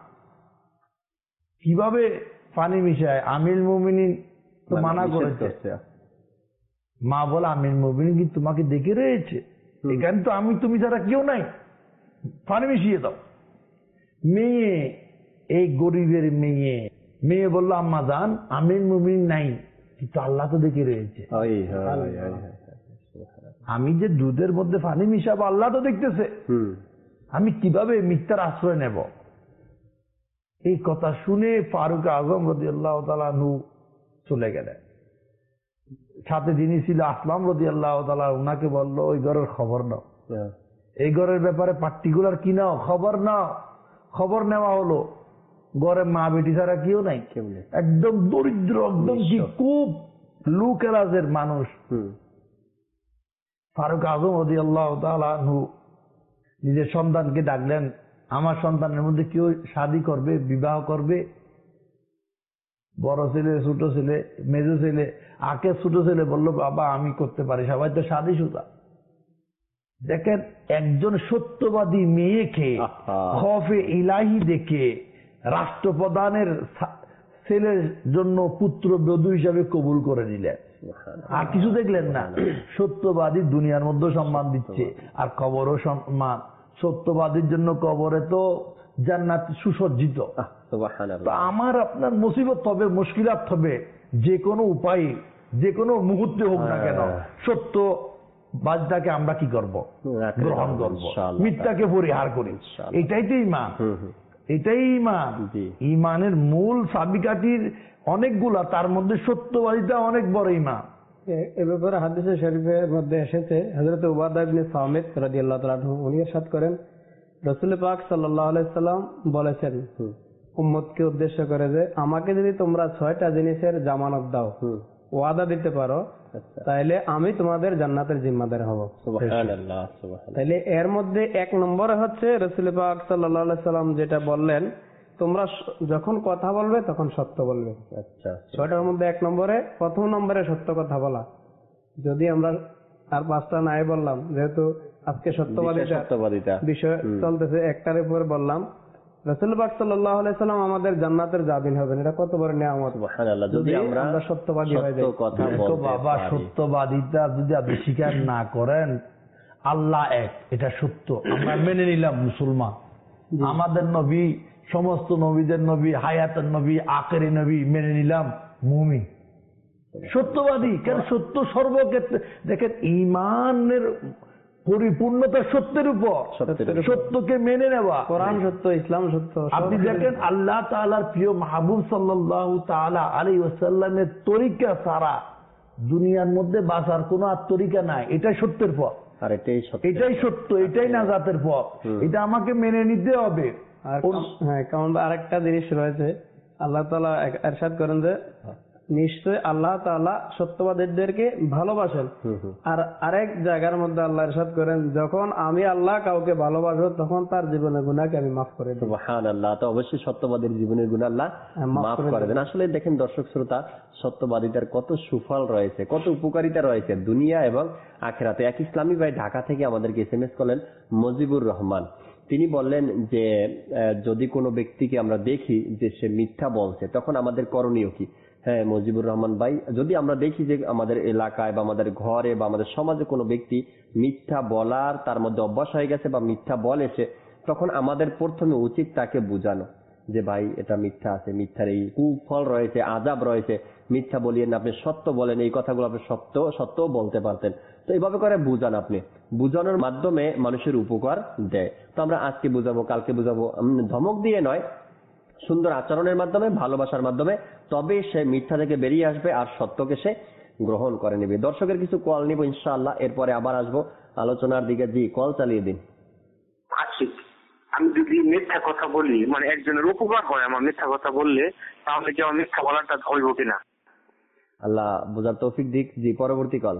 কিভাবে পানি মিশায়, আমির মুমিনিন তো মানা করেছে। মা বলে আমির মুমিনিন কি তোমাকে দেখে রয়েছে? এখানে তো আমি তুমি ছাড়া কেউ নাই, পানি মিশিয়ে দাও। মেয়ে, এই গরিবের মেয়ে মেয়ে বললো আম্মা জান আমির মুমিন নাই, কিন্তু আল্লাহ তো দেখে রয়েছে। আমি যে দুধের মধ্যে পানি মিশাবো আল্লাহ তো দেখতেছে, আমি কিভাবে মিথ্যার আশ্রয় নেব? এই কথা শুনে ফারুক আজম রাদিয়াল্লাহু তাআলা আনহু চলে গেলেন। সাথে যিনি ছিল আসলাম রাদিয়াল্লাহু তাআলা, উনাকে বললো ওই ঘরের খবর নাও, এই ঘরের ব্যাপারে পার্টিকুলার কি নাও, খবর নাও। খবর নেওয়া হলো, ঘরে মা বেটি ছাড়া কেউ নাই, একদম দরিদ্র, একদম কি খুব লো ক্লাসের মানুষ। ফারুক আজম রাদিয়াল্লাহু তাআলা আনহু নিজের সন্তানকে ডাকলেন, আমার সন্তানের মধ্যে কেউ শাদী করবে, বিবাহ করবে? বড় ছেলে, ছোট ছেলে, মেজো ছেলে, আগে ছোট ছেলে বললো বাবা আমি করতে পারি, সবাই তো শাদী সুতা। দেখেন একজন সত্যবাদী মেয়েকে খফে ইলাহি দেখে রাষ্ট্রপ্রধানের ছেলের জন্য পুত্র বধূ হিসাবে কবুল করে নিলেন। আর কিছু দেখলেন না, সত্যবাদী দুনিয়ার মধ্যে সম্মান দিচ্ছে আর কবরও সম্মান। সত্যবাদীর জন্য কবরে তো জান্নাত সুসজ্জিত। আমার আপনার মুসিবত হবে, মুশকিলাত হবে, যে কোনো উপায়ে যে কোনো মুহূর্তে হোক না কেন, সত্য বাজটাকে আমরা কি করব? গ্রহণ করব, মিথ্যাকে পরিহার করি। এটাই তো ঈমান, এটাই ঈমান। ঈমানের মূল চাবিকাঠির অনেকগুলা, তার মধ্যে সত্যবাদিতা অনেক বড় ঈমান। এ ব্যাপারে হাদিসে শরীফের মধ্যে এসেছে, হযরত উবাদা ইবনে সামিত রাদিয়াল্লাহু তাআলা আনহু উনি ইরশাদ করেন, রাসূল পাক সাল্লাল্লাহু আলাইহি সাল্লাম বলেছেন উম্মতকে উদ্দেশ্য করে যে আমাকে যদি তোমরা ছয়টা জিনিসের জামানত দাও, ওয়াদা দিতে পারো, তাইলে আমি তোমাদের জান্নাতের জিম্মাদার হব। সুবহানাল্লাহ, সুবহানাল্লাহ। তাইলে এর মধ্যে এক নম্বরে হচ্ছে রাসূল পাক সাল্লাল্লাহু আলাইহি সাল্লাম যেটা বললেন, তোমরা যখন কথা বলবে তখন সত্য বলবে। আচ্ছা, ছয়টার মধ্যে এক নম্বরে, প্রথম নম্বরে সত্য কথা বলা। যদি আমরা আর পাঁচটা নাই বললাম, যেহেতু আজকে সত্যবাদিতা বিষয় চলতেছে, একটার উপর বললাম। রাসূল পাক সাল্লাল্লাহু আলাইহি সাল্লাম আমাদের জান্নাতের জামিন হবেন, এটা কত বড় নিয়ামত। সুবহানাল্লাহ, যদি আমরা সত্যবাদী হয়ে যাই। বাবা সত্যবাদিতা যদি আপনি স্বীকার না করেন, আল্লাহ এক, এটা সত্য, আমরা মেনে নিলাম মুসলমান। আমাদের নবী সমস্ত নবীদের নবী, হায়াতের নবী, আখেরি নবী, মেনে নিলাম মুমিন, সত্যবাদী। কেন? সত্য সর্বক্ষেত্রে। দেখেন ঈমানের পরিপূর্ণতা সত্যের উপর, সত্যকে মেনে নেওয়া। কোরআন সত্য, ইসলাম সত্য। আপনি দেখেন আল্লাহ তাআলার প্রিয় মাহবুব সাল্লাল্লাহু তাআলা আলাইহি ওয়াসাল্লামের তরিকা ছাড়া দুনিয়ার মধ্যে বাঁচার কোনো আর তরিকা নাই। এটাই সত্যের পথ, আর এটাই সত্য, এটাই সত্য, এটাই নাজাতের পথ। এটা আমাকে মেনে নিতে হবে। হ্যাঁ, কারণ আরেকটা জিনিস রয়েছে, আল্লাহ তাআলা ইরশাদ করেন যে নিশ্চয় আল্লাহ তাআলা সত্যবাদীদেরকে ভালোবাসেন। আর আরেক জায়গার মধ্যে আল্লাহ ইরশাদ করেন, যখন আমি আল্লাহ কাউকে ভালোবাসবো তখন তার জীবনের গুনাহকে আমি মাফ করে দেব। সুবহানাল্লাহ। তো অবশ্যই সত্যবাদীর জীবনের গুনাহ আল্লাহ মাফ করে দেন। আসলে দেখেন দর্শক শ্রোতা, সত্যবাদিতার কত সুফল রয়েছে, কত উপকারিতা রয়েছে দুনিয়া এবং আখিরাতে। এক ইসলামী ভাই ঢাকা থেকে আমাদেরকে এসএমএস করলেন, মজিবুর রহমান। তিনি বললেন যে যদি কোনো ব্যক্তিকে আমরা দেখি যে সে মিথ্যা বলছে, তখন আমাদের করণীয় কি? হ্যাঁ মজিবুর রহমান ভাই, যদি আমরা দেখি যে আমাদের এলাকায় বা আমাদের ঘরে বা আমাদের সমাজে কোনো ব্যক্তি মিথ্যা বলার তার মধ্যে অভ্যাস হয়ে গেছে বা মিথ্যা বলেছে, তখন আমাদের প্রথমে উচিত তাকে বোঝানো যে ভাই এটা মিথ্যা আছে, মিথ্যার এই কুফল রয়েছে, আযাব রয়েছে, মিথ্যা বলিয়েন, আপনি সত্য বলেন, এই কথাগুলো আপনি সত্য সত্য বলতে পারতেন। তো এইভাবে করে বুঝান। আপনি বুঝানোর মাধ্যমে মানুষের উপকার দেয়। তো আমরা আজকে বুঝাবো, কালকে বুঝাবো, ধমক দিয়ে নয়, সুন্দর আচরণের মাধ্যমে, ভালোবাসার মাধ্যমে, তবে সে মিথ্যা থেকে বেরিয়ে আসবে আর সত্যকে সে গ্রহণ করে নেবে। দর্শকের কিছু কল নিব ইনশাআল্লাহ, এরপরে আবার আসবো আলোচনার দিকে। জি, কল চালিয়ে দিন। আশিক, আমি যদি মিথ্যা কথা বলি, মানে একজনের উপকার হয় আমার মিথ্যা কথা বললে, তাহলে কি আমার মিথ্যা বলাটা হইব কিনা? আল্লাহ বোঝার তৌফিক দিক। জি, পরবর্তী কল।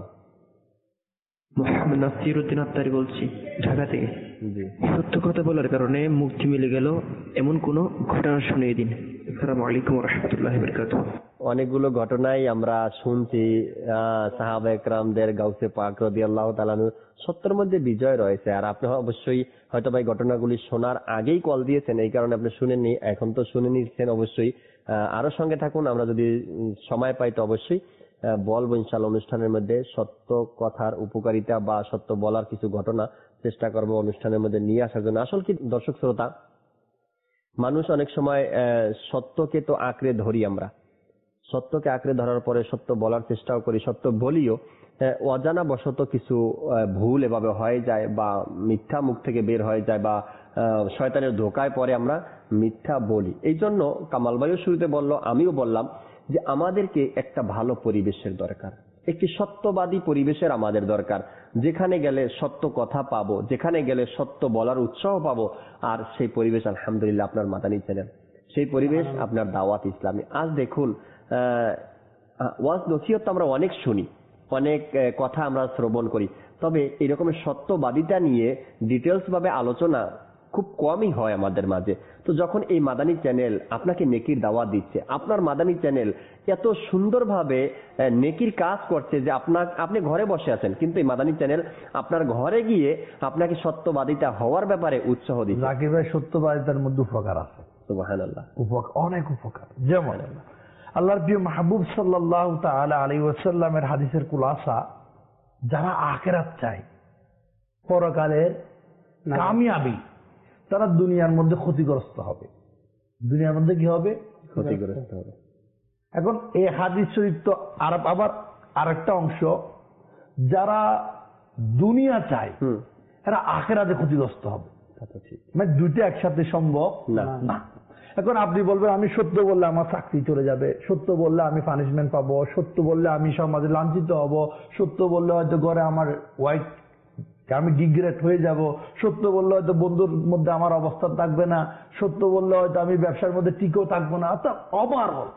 মোহাম্মদ নাসিরউদ্দিন আত্তারি বলছি, ঢাকা থেকে। জি, সত্য কথা বলার কারণে মুক্তি মিলে গেল এমন কোন ঘটনা শুনিয়ে দিন। আসসালামু আলাইকুম ওয়া রাহমাতুল্লাহি ওয়া বারাকাতুহু। অনেকগুলো ঘটনাই আমরা শুনছি, সাহাবা একরামদের, গাউসে পাক রাদিয়াল্লাহু তাআলা আনহু, সত্যের মধ্যে বিজয় রয়েছে। আর আপনি অবশ্যই হয়তো ভাই ঘটনাগুলি শোনার আগেই কল দিয়েছেন, এই কারণে আপনি শুনেননি, এখন তো শুনে নিচ্ছেন। অবশ্যই আরো সঙ্গে থাকুন, আমরা যদি সময় পাই তো অবশ্যই বলবো ইনশাআল্লাহ অনুষ্ঠানের মধ্যে সত্য কথার উপকারিতা বা সত্য বলার কিছু ঘটনা চেষ্টা করবো অনুষ্ঠানের মধ্যে নিয়ে আসার জন্য। আসল কি দর্শক শ্রোতা, মানুষ অনেক সময় সত্যকে তো আঁকড়ে ধরি, আমরা সত্যকে আঁকড়ে ধরার পরে সত্য বলার চেষ্টাও করি, সত্য বলিও, অজানা বশত কিছু ভুল এভাবে হয়ে যায় বা মিথ্যা মুখ থেকে বের হয়ে যায় বা শয়তানের ধোকায় পরে আমরা মিথ্যা বলি। এই জন্য কামাল ভাইও শুরুতে বলল, আমিও বললাম যে আমাদেরকে একটা ভালো পরিবেশের দরকার, একটি সত্যবাদী পরিবেশের আমাদের দরকার, যেখানে গেলে সত্য কথা পাবো, যেখানে গেলে সত্য বলার উৎসাহ পাবো। আর সেই পরিবেশ আলহামদুলিল্লাহ আপনার মাদানী চ্যানেল, সেই পরিবেশ আপনার দাওয়াত ইসলামী। আজ দেখুন ওয়াজ নসিহত আমরা অনেক শুনি, অনেক কথা আমরা শ্রবণ করি, তবে এরকমের সত্যবাদিতা নিয়ে ডিটেলস ভাবে আলোচনা খুব কমই হয় আমাদের মাঝে। তো যখন এই মাদানী চ্যানেল আপনাকে নেকির দাওয়াত দিচ্ছে, আপনার মাদানী চ্যানেল এত সুন্দরভাবে নেকির কাজ করছে যে আপনার আপনি ঘরে বসে আছেন, কিন্তু এই মাদানী চ্যানেল আপনার ঘরে গিয়ে আপনাকে সত্যবাদিতা হওয়ার ব্যাপারে উৎসাহ দিচ্ছে। জাকির ভাই, সত্যবাদিতার মধ্যে উপকার আছে, সুবহানাল্লাহ, উপকার, অনেক উপকার। যেমন আল্লাহর প্রিয় মাহবুব সাল্লাল্লাহু তাআলা আলাইহি ওয়াসাল্লামের হাদিসের খুলাসা, যারা আখিরাত চায়, পরকালের কামিয়াবি, তারা দুনিয়ার মধ্যে ক্ষতিগ্রস্ত হবে। দুনিয়ার মধ্যে কি হবে? ক্ষতিগ্রস্ত হবে। এখন এই হাদিস শরীফ তো আর আবার আরেকটা অংশ, যারা দুনিয়া চায় এরা আখিরাতে ক্ষতিগ্রস্ত হবে। মানে দুইটা একসাথে সম্ভব না। এখন আপনি বলবেন আমি সত্য বললে আমার চাকরি চলে যাবে, সত্য বললে আমি পানিশমেন্ট পাবো, সত্য বললে আমি সমাজে লাঞ্ছিত হব, সত্য বললে হয়তো ঘরে আমার ওয়াইফ আমি ডিগ্রেড হয়ে যাব, সত্য বললে হয়তো বন্ধুর মধ্যে আমার অবস্থান থাকবে না, সত্য বললে হয়তো আমি ব্যবসার মধ্যে টিকেও থাকবো না। অর্থাৎ ওভারঅল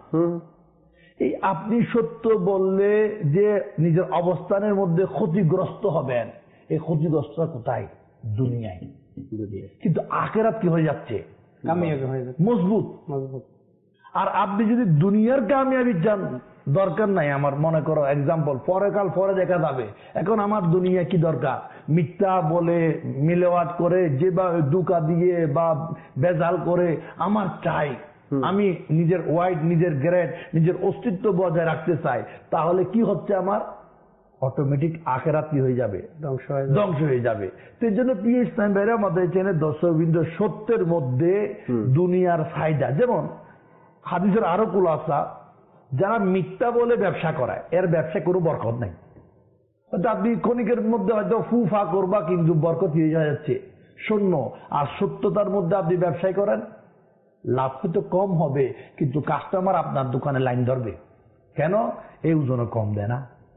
এই আপনি সত্য বললে যে নিজের অবস্থানের মধ্যে ক্ষতিগ্রস্ত হবেন, এই ক্ষতিগ্রস্ত কোথায়? দুনিয়ায়। কিন্তু আখিরাত কি হয়ে যাচ্ছে? কামিয়াবি হয়ে যাচ্ছে, মজবুত মজবুত। আর আপনি যদি দুনিয়ার কামিয়াবি চান, দরকার নাই আমার, মনে করো এক্সাম্পল, পরে কাল পরে দেখা যাবে। এখন আমার দুনিয়া কি দরকার? মিথ্যা বলে মিলেওয়াট করে, যে বা দুকা দিয়ে বা বেজাল করে আমার চাই, আমি নিজের ওয়াইড, নিজের গ্রেড, নিজের অস্তিত্ব বজায় রাখতে চাই, তাহলে কি হচ্ছে? আমার অটোমেটিক আখেরাত কি হয়ে যাবে? ধ্বংস হয়ে যাবে। সেই জন্য প্রিয় ইসলাম ভাইরা, আমাদের চেনে দর্শকবৃন্দ, সত্যের মধ্যে দুনিয়ার ফায়দা। যেমন হাদিসের আরো খুলাসা, যারা মিথ্যা বলে ব্যবসা করায়, এর ব্যবসায় কোনো বরকত নাই। আপনি ক্ষণিকের মধ্যে হয়তো ফুফা করবা, কিন্তু বরকত হয়ে যাচ্ছে শূন্য। আর সত্যতার মধ্যে আপনি ব্যবসায় করেন, লাভ হয়তো কম হবে, কিন্তু কাস্টমার আপনার দোকানে লাইন ধরবে। কেন? এই ওজনও কম দেয় না,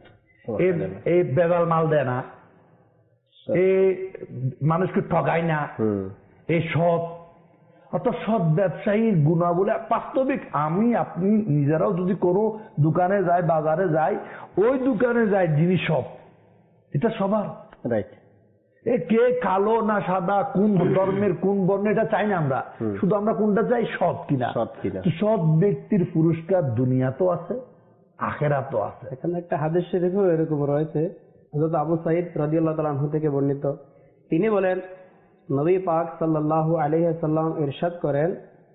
এই বেজাল মাল দেয় না, এই মানুষকে ঠগায় না, এই সৎ। অর্থাৎ সৎ ব্যবসায়ীর গুণাবলী বাস্তবিক আমি আপনি নিজেরাও যদি কোনো দোকানে যাই, বাজারে যাই, ওই দোকানে যাই জিনিস সব, এটা সবার রাইট। এ কে কালো না সাদা, কোন ধর্মের কোন বর্ণ, এটা চাই না আমরা। শুধু আমরা কোনটা চাই? সৎ কিনা। সৎ ব্যক্তির পুরস্কার দুনিয়াতেও আছে, আখিরাতেও আছে। এখানে একটা হাদিস শরীফেও এরকম রয়েছে, হযরত আবু সাঈদ রাদিয়াল্লাহু তাআলা আনহু থেকে বর্ণিত। তিনি বলেন, নবী পাক সাল্লাল্লাহু আলাইহি ওয়াসাল্লাম ইরশাদ করেন,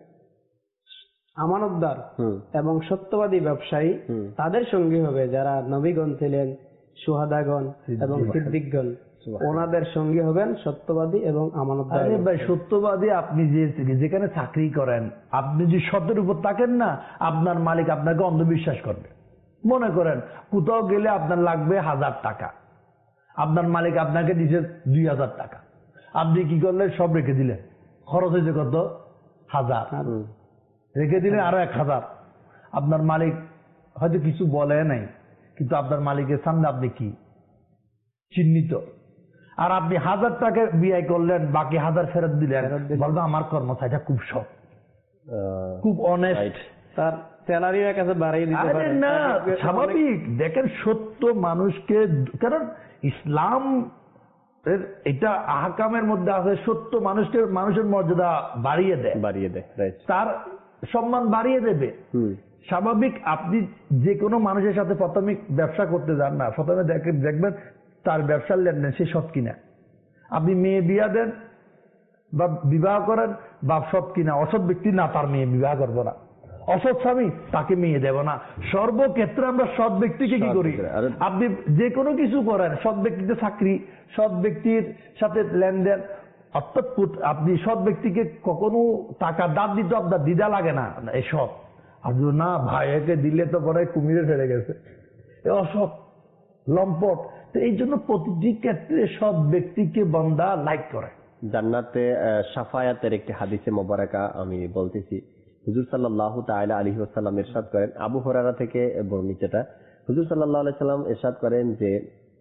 আমানতদার এবং সত্যবাদী ব্যবসায়ী তাদের সঙ্গী হবে যারা নবীগণ ছিলেন, সুহাদাগণ এবং সিদ্দিকগণ, ওনাদের সঙ্গী হবেন সত্যবাদী এবং আমানতদার। আরে ভাই, সত্যবাদী আপনি যে যেখানে চাকরি করেন, আপনি যে সত্যের উপর থাকেন না, আপনার মালিক আপনাকে অন্ধবিশ্বাস করবে। মনে করেন কোথাও গেলে আপনার লাগবে হাজার টাকা, আপনার মালিক আপনাকে দিচ্ছে দুই হাজার টাকা, আপনি কি করলেন? সব রেখে দিলেন। খরচ হয়েছে কত? হাজার। রেখে দিলেন আরো এক হাজার। আপনার মালিক হয়তো কিছু বলে নাই, কিন্তু আপনার মালিকের সামনে আপনি কি চিহ্নিত। আর আপনি হাজার টাকা বিয়ে করলেন, বাকি হাজার ফেরত দিলেন, বলবো আমার কর্মচারীটা খুব সৎ, খুব অনেস্ট, তার স্যালারি কাছে বাড়িয়ে দিতে পারে না। স্বাভাবিক। দেখেন, সত্য মানুষকে, কারণ ইসলাম এটা আহকামের মধ্যে আছে, সত্য মানুষকে মানুষের মর্যাদা বাড়িয়ে দেয়, বাড়িয়ে দেয়, তার সম্মান বাড়িয়ে দেবে। স্বাভাবিক। আপনি যে কোনো মানুষের সাথে প্রথমে ব্যবসা করতে যান না, প্রথমে দেখবেন তার ব্যবসার লেনদেন সে সৎ কিনা। আপনি মেয়ে বিয়া দেন বা বিবাহ করেন, বাপ সৎ কিনা। অসৎ ব্যক্তি না, তার মেয়ে বিবাহ করবো না। অসৎ স্বামী, তাকে মেয়ে দেব না। সর্বক্ষেত্রে আমরা সৎ ব্যক্তিকে কি করি? আপনি যে কোনো কিছু করেন, সৎ ব্যক্তিতে চাকরি, সৎ ব্যক্তির সাথে লেনদেন, অর্থাৎ আপনি সৎ ব্যক্তিকে কখনো টাকা দাঁত দিতে আপনার দ্বিধা লাগে না, এই সৎ। আর না ভাইকে দিলে তো পরে কুমিরে ফেলে গেছে, এ অসৎ লম্পট। তো এই জন্য প্রতিটি ক্ষেত্রে সৎ ব্যক্তিকে বান্দা লাইক করে। জান্নাতে শাফায়াতের একটি হাদিসে মোবারকা আমি বলতেছি, হুজুর সাল্লাল্লাহু তাআলা আলাইহি ওয়াসাল্লাম ইরশাদ করেন, আবু হুরায়রা থেকে বর্ণিত এটা, হুজুর সাল্লাল্লাহু আলাইহি সাল্লাম ইরশাদ করেন যে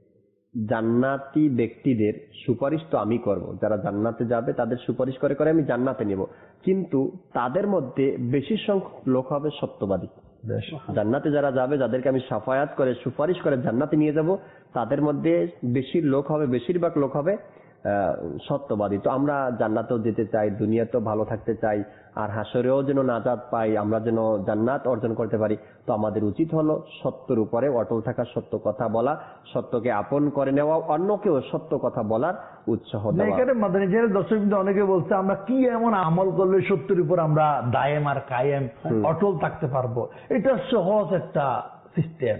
জান্নাতি ব্যক্তিদের সুপারিশ তো আমি করব, যারা জান্নাতে যাবে তাদের সুপারিশ করে করে আমি জান্নাতে নেব, কিন্তু তাদের মধ্যে বেশি সংখ্যক লোক হবে সত্যবাদী। জান্নাতে যারা যাবে, যাদেরকে আমি শাফায়াত করে সুপারিশ করে জান্নাতে নিয়ে যাব, তাদের মধ্যে বেশি লোক হবে, বেশিরভাগ লোক হবে সত্যবাদী। তো আমরা জান্নাতেও যেতে চাই, দুনিয়াতেও ভালো থাকতে চাই, আর হাসরেও যেন নাজাত পাই, আমরা যেন জান্নাত অর্জন করতে পারি। তো আমাদের উচিত হলো সত্যের উপরে অটল থাকা, সত্য কথা বলা, সত্যকে আপন করে নেওয়া, অন্যকেও সত্য কথা বলার উৎসাহ দেওয়া। এখানে মাদানী চ্যানেল দর্শক অনেকে বলছে আমরা কি এমন আমল করলে সত্যের উপর আমরা দায়েম আর কায়েম অটল থাকতে পারবো। এটা সহজ একটা সিস্টেম।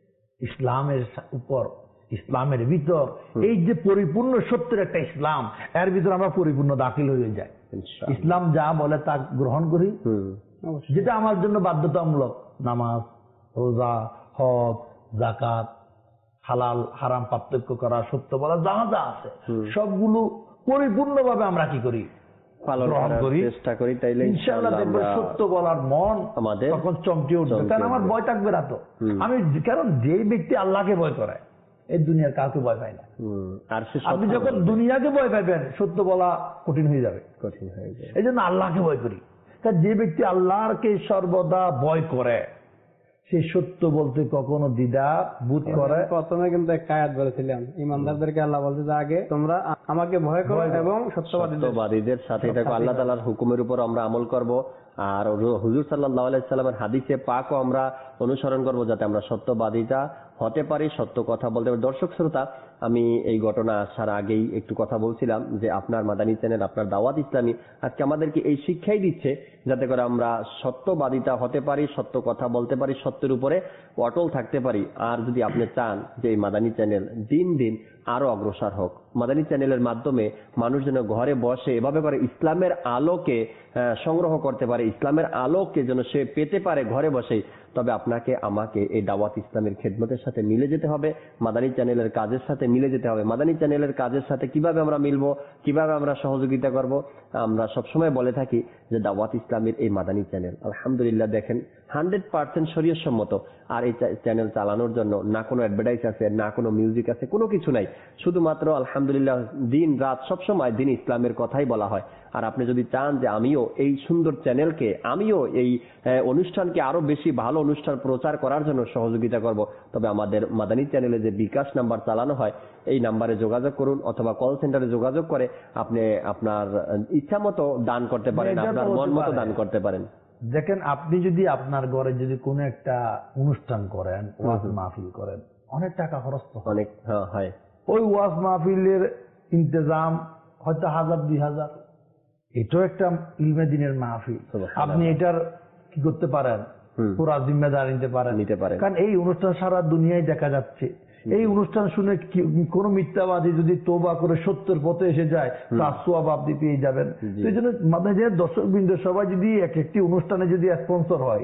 ইসলামের উপর, ইসলামের ভিতর এই যে পরিপূর্ণ সত্যের একটা ইসলাম, এর ভিতর আমরা পরিপূর্ণ দাখিল হয়ে যাই। ইসলাম যা বলে তা গ্রহণ করি, যেটা আমার জন্য বাধ্যতামূলক, নামাজ, রোজা, হজ, যাকাত, হালাল হারাম পার্থক্য করা, সত্য বলা, যা যা আছে সবগুলো পরিপূর্ণভাবে আমরা কি করি, গ্রহণ করি, চেষ্টা করি। তাইলে ইনশাআল্লাহ দেখবে সত্য বলার মন আমাদের তখন চমকে উঠবে। কারণ আমার ভয় থাকবে না তো। আমি কারণ যে ব্যক্তি আল্লাহকে ভয় করে এই দুনিয়ার কাউকে ভয় পায় না। আর আপনি যখন দুনিয়াকে ভয় পাইবেন সত্য বলা কঠিন হয়ে যাবে, কঠিন হয়ে যাবে। এই জন্য আল্লাহকে ভয় করি। কারণ যে ব্যক্তি আল্লাহকে সর্বদা ভয় করে সে সত্য বলতে কখনো দ্বিধা বোধ করে। প্রথমে কিন্তু একটা আয়াত বলেছিলাম, ইমানদারদেরকে আল্লাহ বলছে যে আগে তোমরা আমাকে ভয় করো এবং সত্যবাদীদের সাথে থাকো, আল্লাহ তাআলার হুকুমের উপর আমরা আমল করব, আর হুজুর সাল্লাল্লাহু আলাইহি সাল্লামের হাদিসে পাকও আমরা অনুসরণ করব, যাতে আমরা সত্যবাদীটা হতে পারি, সত্য কথা বলতে পারি। দর্শক শ্রোতা, আমি এই ঘটনা আসার আগেই একটু কথা বলছিলাম যে আপনার মাদানী চ্যানেল, আপনার দাওয়াত ইসলামী আজকে আমাদেরকে এই শিক্ষাই দিচ্ছে যাতে করে আমরা সত্যবাদীটা হতে পারি, সত্য কথা বলতে পারি, সত্যের উপরে অটল থাকতে পারি। আর যদি আপনি চান যে এই মাদানী চ্যানেল দিন দিন আরো অগ্রসর হোক, মাদানী চ্যানেলের মাধ্যমে মানুষ যেন ঘরে বসে এভাবে করে ইসলামের আলোকে সংগ্রহ করতে পারে, ইসলামের আলোকে যেন সে পেতে পারে ঘরে বসেই, তবে আপনাকে আমাকে এই দাওয়াত ইসলামের খেদমতের সাথে মিলে যেতে হবে, মাদানী চ্যানেলের কাজের সাথে মিলে যেতে হবে। মাদানী চ্যানেলের কাজের সাথে কিভাবে আমরা মিলবো, কিভাবে আমরা সহযোগিতা করব? আমরা সবসময় বলে থাকি যে দাওয়াত ইসলামের এই মাদানী চ্যানেল আলহামদুলিল্লাহ দেখেন হান্ড্রেড পার্সেন্ট শরীয়তসম্মত। আর এই চ্যানেল চালানোর জন্য না কোনো অ্যাডভার্টাইজ আছে, না কোনো মিউজিক আছে, কোনো কিছু নাই, শুধুমাত্র আলহামদুলিল্লাহ দিন রাত সবসময় দিন ইসলামের কথাই বলা হয়। আর আপনি যদি চান যে আমিও এই সুন্দর চ্যানেলকে, আমিও এই অনুষ্ঠানকে আরো বেশি ভালো অনুষ্ঠান প্রচার করার জন্য সহযোগিতা করব, তবে আমাদের মাদানী চ্যানেলে যে বিকাশ নাম্বার চালানো হয় এই নাম্বারে যোগাযোগ করুন, অথবা কল সেন্টারে যোগাযোগ করে আপনি আপনার ইচ্ছা মতো দান করতে পারেন, আপনার মন মতো দান করতে পারেন। দেখেন, আপনি যদি আপনার ঘরে যদি কোনো একটা অনুষ্ঠান করেন, ওয়াজ মাহফিল করেন, অনেক টাকা খরচ অনেক হয়। ওই ওয়াজ মাহফিলের ইন্তজাম হয়তো হাজার দুই হাজার, এটাও একটা ইলমে দিনের মাহফিল। আপনি এটার কি করতে পারেন, পুরা জিম্মেদার নিতে পারেন নিতে পারেন কারণ এই অনুষ্ঠান সারা দুনিয়ায় দেখা যাচ্ছে। এই অনুষ্ঠান শুনে কোন মিথ্যাবাদী যদি তোবা করে সত্যের পথে এসে যায় তার সোয়াব আপনি পেয়ে যাবেন। এই জন্য মানে দর্শক বৃন্দ সবাই যদি এক একটি অনুষ্ঠানে যদি স্পন্সর হয়